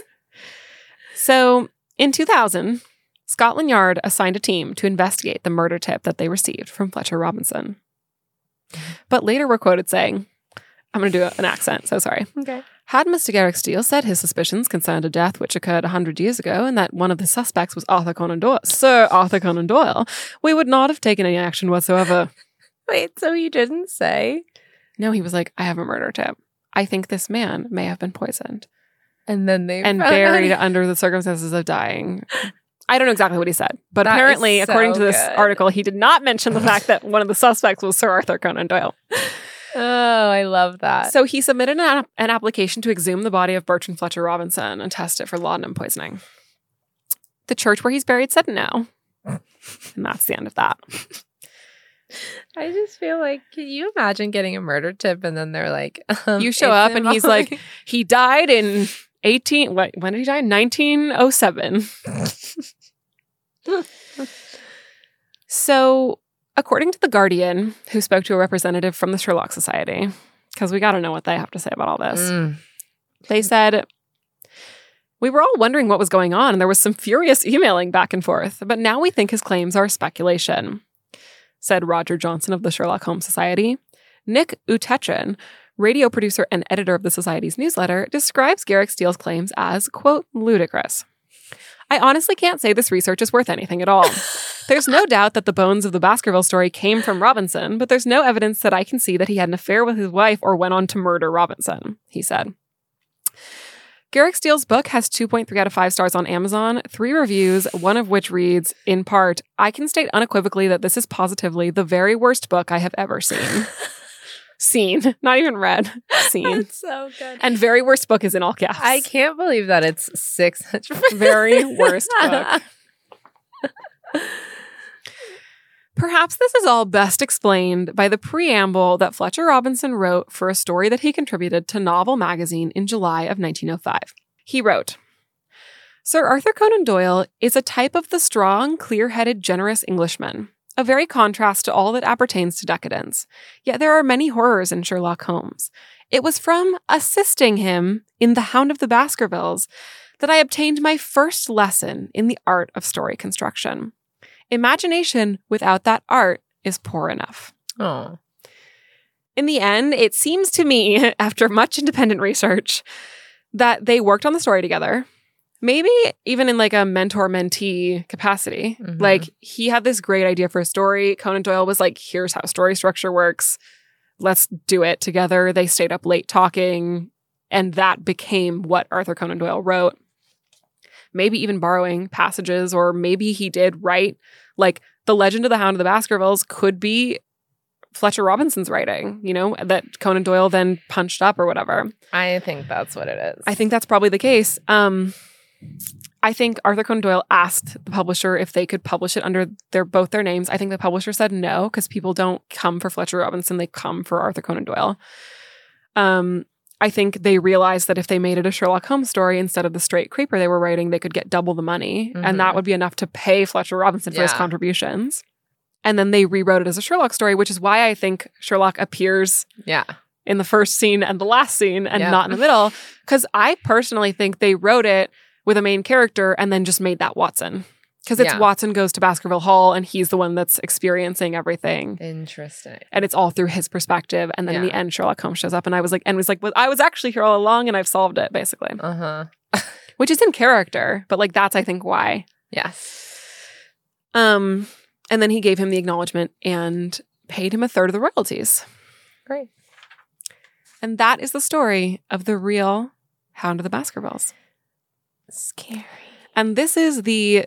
So in two thousand, Scotland Yard assigned a team to investigate the murder tip that they received from Fletcher Robinson. But later were quoted saying, I'm going to do an accent, so sorry. Okay. Had Mister Garrick Steele said his suspicions concerned a death which occurred one hundred years ago and that one of the suspects was Arthur Conan Doyle, Sir Arthur Conan Doyle, we would not have taken any action whatsoever. Wait, so you didn't say? No, he was like, I have a murder tip. I think this man may have been poisoned And then they and found buried out- under the circumstances of dying. I don't know exactly what he said, but That apparently, is so according to this good. article, he did not mention the fact that one of the suspects was Sir Arthur Conan Doyle. Oh, I love that. So he submitted an, an application to exhume the body of Bertrand Fletcher Robinson and test it for laudanum poisoning. The church where he's buried said no. And that's the end of that. I just feel like, can you imagine getting a murder tip and then they're like, um, You show it's up and he's involving- like, he died in eighteen, what, when did he die? nineteen oh seven. So, according to The Guardian, who spoke to a representative from the Sherlock Society, because we got to know what they have to say about all this, Mm. they said, we were all wondering what was going on, and there was some furious emailing back and forth, but now we think his claims are speculation, said Roger Johnson of the Sherlock Holmes Society. Nick Utetchen, radio producer and editor of the Society's newsletter, describes Garrick Steele's claims as, quote, ludicrous. I honestly can't say this research is worth anything at all. There's no doubt that the bones of the Baskerville story came from Robinson, but there's no evidence that I can see that he had an affair with his wife or went on to murder Robinson, he said. Garrick Steele's book has two point three out of five stars on Amazon, three reviews, one of which reads, in part, I can state unequivocally that this is positively the very worst book I have ever seen. Seen, not even read, seen. That's so good. And very worst book is in all caps. I can't believe that it's six hundred. Very worst book. Perhaps this is all best explained by the preamble that Fletcher Robinson wrote for a story that he contributed to Novel magazine in July of nineteen oh five. He wrote, Sir Arthur Conan Doyle is a type of the strong, clear-headed, generous Englishman, a very contrast to all that appertains to decadence. Yet there are many horrors in Sherlock Holmes. It was from assisting him in The Hound of the Baskervilles that I obtained my first lesson in the art of story construction. Imagination without that art is poor enough. Oh. In the end, it seems to me, after much independent research, that they worked on the story together. Maybe even in like a mentor-mentee capacity. Mhm. Like, he had this great idea for a story. Conan Doyle was like, here's how story structure works. Let's do it together. They stayed up late talking, and that became what Arthur Conan Doyle wrote. Maybe even borrowing passages, or maybe he did write, like, The Legend of the Hound of the Baskervilles could be Fletcher Robinson's writing, you know, that Conan Doyle then punched up or whatever. I think that's what it is. I think that's probably the case. Um, I think Arthur Conan Doyle asked the publisher if they could publish it under their both their names. I think the publisher said no, because people don't come for Fletcher Robinson, they come for Arthur Conan Doyle. Um, I think they realized that if they made it a Sherlock Holmes story instead of the straight creeper they were writing, they could get double the money, Mhm. and that would be enough to pay Fletcher Robinson for his Yeah. contributions. And then they rewrote it as a Sherlock story, which is why I think Sherlock appears Yeah. in the first scene and the last scene and Yeah. not in the middle. Because I personally think they wrote it with a main character and then just made that Watson. Because it's Yeah. Watson goes to Baskerville Hall and he's the one that's experiencing everything. Interesting. And it's all through his perspective. And then in Yeah. the end, Sherlock Holmes shows up and I was like, and was like, well, I was actually here all along and I've solved it, basically. Uh-huh. Which is in character, but like that's I think why. Yes. Um, and then he gave him the acknowledgement and paid him a third of the royalties. Great. And that is the story of the real Hound of the Baskervilles. Scary. And this is the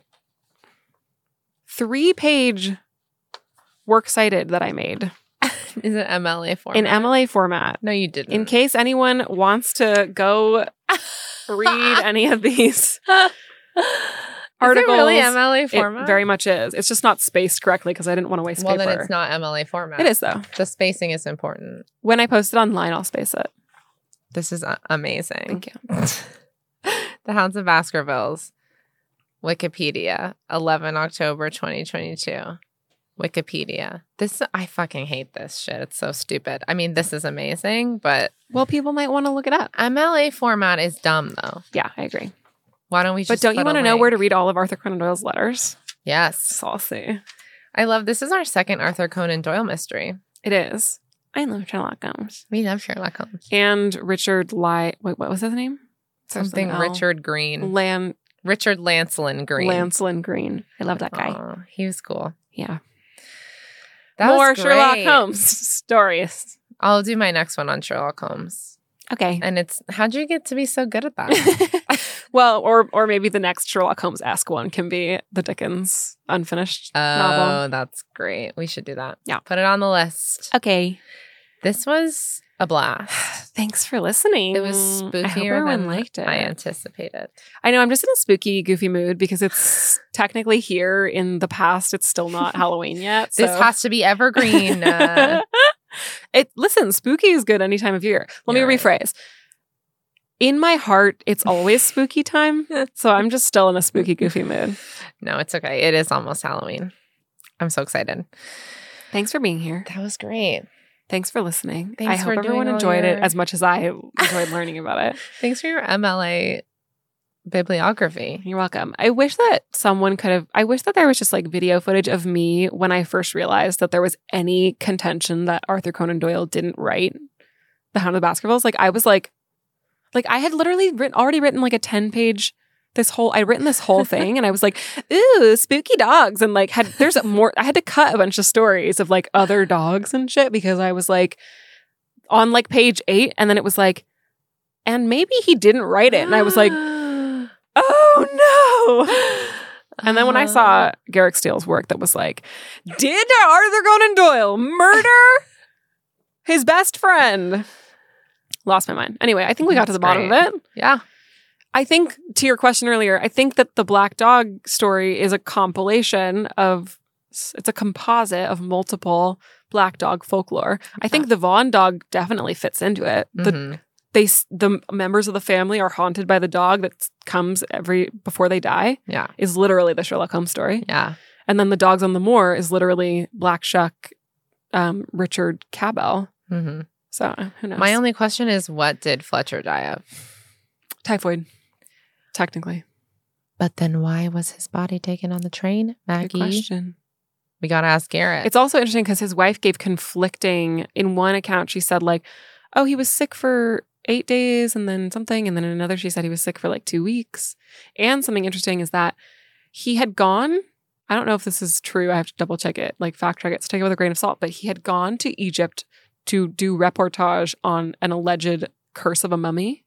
three-page works cited that I made Is it M L A format? in M L A format. No, you didn't. In case anyone wants to go read any of these articles. Is it really M L A it format? very much is. It's just not spaced correctly because I didn't want to waste well, paper. then it's not M L A format. It is, though. The spacing is important. When I post it online, I'll space it. This is a- amazing. Thank you. The Hounds of Baskervilles. Wikipedia, eleventh of October, twenty twenty-two. Wikipedia. This, I fucking hate this shit. It's so stupid. I mean, this is amazing, but Well, people might want to look it up. M L A format is dumb, though. Yeah, I agree. Why don't we just But don't you put a want to know link? where to read all of Arthur Conan Doyle's letters? Yes. Saucy. I love, this is our second Arthur Conan Doyle mystery. It is. I love Sherlock Holmes. We love Sherlock Holmes. And Richard Ly. Wait, what was his name? Starts with Something an L. Richard Green. Lan Richard Lancelin Green. Lancelin Green. I love that guy. Aw, he was cool. Yeah. That More was Sherlock great. Holmes stories. I'll do my next one on Sherlock Holmes. Okay. And it's, how'd you get to be so good at that? Well, or or maybe the next Sherlock Holmes-esque one can be the Dickens unfinished Oh, novel. that's great. We should do that. Yeah. Put it on the list. Okay. This was a blast. Thanks for listening. It was I hope spookier everyone than liked it. I anticipated. I know I'm just in a spooky, goofy mood because it's technically here in the past. It's still not Halloween yet. This so- has to be evergreen. Uh, it listen, spooky is good any time of year. Let You're me right. rephrase. In my heart, it's always spooky time. So I'm just still in a spooky, goofy mood. no, it's okay. It is almost Halloween. I'm so excited. Thanks for being here. That was great. Thanks for listening. Thanks I hope for everyone doing all enjoyed it your- as much as I enjoyed learning about it. Thanks for your M L A bibliography. You're welcome. I wish that someone could have, I wish that there was just like video footage of me when I first realized that there was any contention that Arthur Conan Doyle didn't write The Hound of the Baskervilles. Like I was like, like I had literally written, already written like a ten page, this whole, I'd written this whole thing and I was like, ooh, spooky dogs. And like had, there's more, I had to cut a bunch of stories of like other dogs and shit because I was like on like page eight and then it was like, and maybe he didn't write it. And I was like, oh no. And then when I saw Garrick Steele's work that was like, did Arthur Conan Doyle murder his best friend? Lost my mind. Anyway, I think we got to the That's bottom great. of it. Yeah. I think to your question earlier, I think that the Black Dog story is a compilation of, it's a composite of multiple Black Dog folklore. I think the Vaughn dog definitely fits into it. The Mhm. they the members of the family are haunted by the dog that comes every before they die Yeah. is literally the Sherlock Holmes story. Yeah. And then the dogs on the moor is literally Black Shuck, um, Richard Cabell. hmm So who knows? My only question is, what did Fletcher die of? typhoid, technically. But then why was his body taken on the train, Good Maggie? question. We got to ask Garrett. It's also interesting because his wife gave conflicting. In one account, she said like, "Oh, he was sick for eight days and then something," and then in another, she said he was sick for like two weeks. And something interesting is that he had gone. I don't know if this is true. I have to double check it, like fact check it, so take it with a grain of salt. But he had gone to Egypt to do reportage on an alleged curse of a mummy.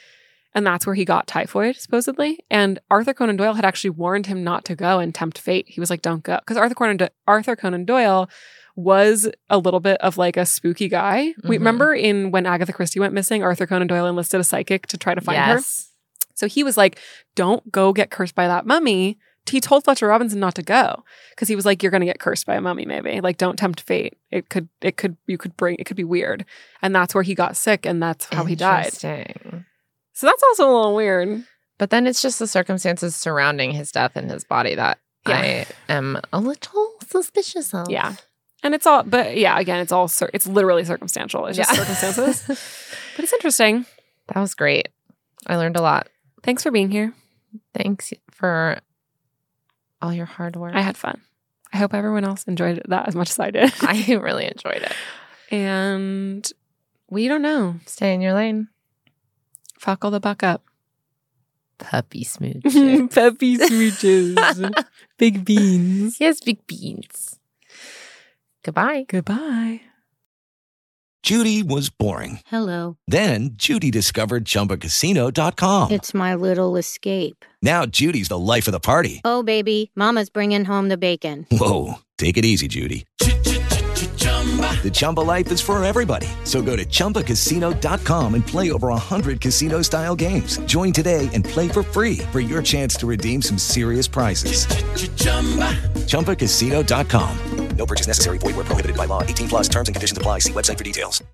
And that's where he got typhoid, supposedly. And Arthur Conan Doyle had actually warned him not to go and tempt fate. He was like, don't go. Because Arthur Conan, Do- Arthur Conan Doyle was a little bit of like a spooky guy. We Mhm. remember in when Agatha Christie went missing, Arthur Conan Doyle enlisted a psychic to try to find her. yes. So he was like, don't go get cursed by that mummy. He told Fletcher Robinson not to go because he was like, you're going to get cursed by a mummy, maybe. Like, don't tempt fate. It could, it could, you could bring, it could be weird. And that's where he got sick and that's how he died. Interesting. So that's also a little weird. But then it's just the circumstances surrounding his death in his body that Yeah. I am a little suspicious of. Yeah. And it's all, but yeah, again, it's all, cir- it's literally circumstantial. It's just Yeah. circumstances. But it's interesting. That was great. I learned a lot. Thanks for being here. Thanks for all your hard work. I had fun. I hope everyone else enjoyed that as much as I did. I really enjoyed it. And we don't know. Stay in your lane. Fuckle the buck up. Puppy smooch. Peppy smooches. Big beans. Yes, big beans. Goodbye. Goodbye. Judy was boring. Hello. Then Judy discovered Chumba Casino dot com. It's my little escape. Now Judy's the life of the party. Oh, baby, mama's bringing home the bacon. Whoa, take it easy, Judy. The Chumba life is for everybody. So go to Chumba Casino dot com and play over one hundred casino-style games. Join today and play for free for your chance to redeem some serious prizes. Chumba Casino dot com. No purchase necessary. Void where prohibited by law. eighteen plus terms and conditions apply. See website for details.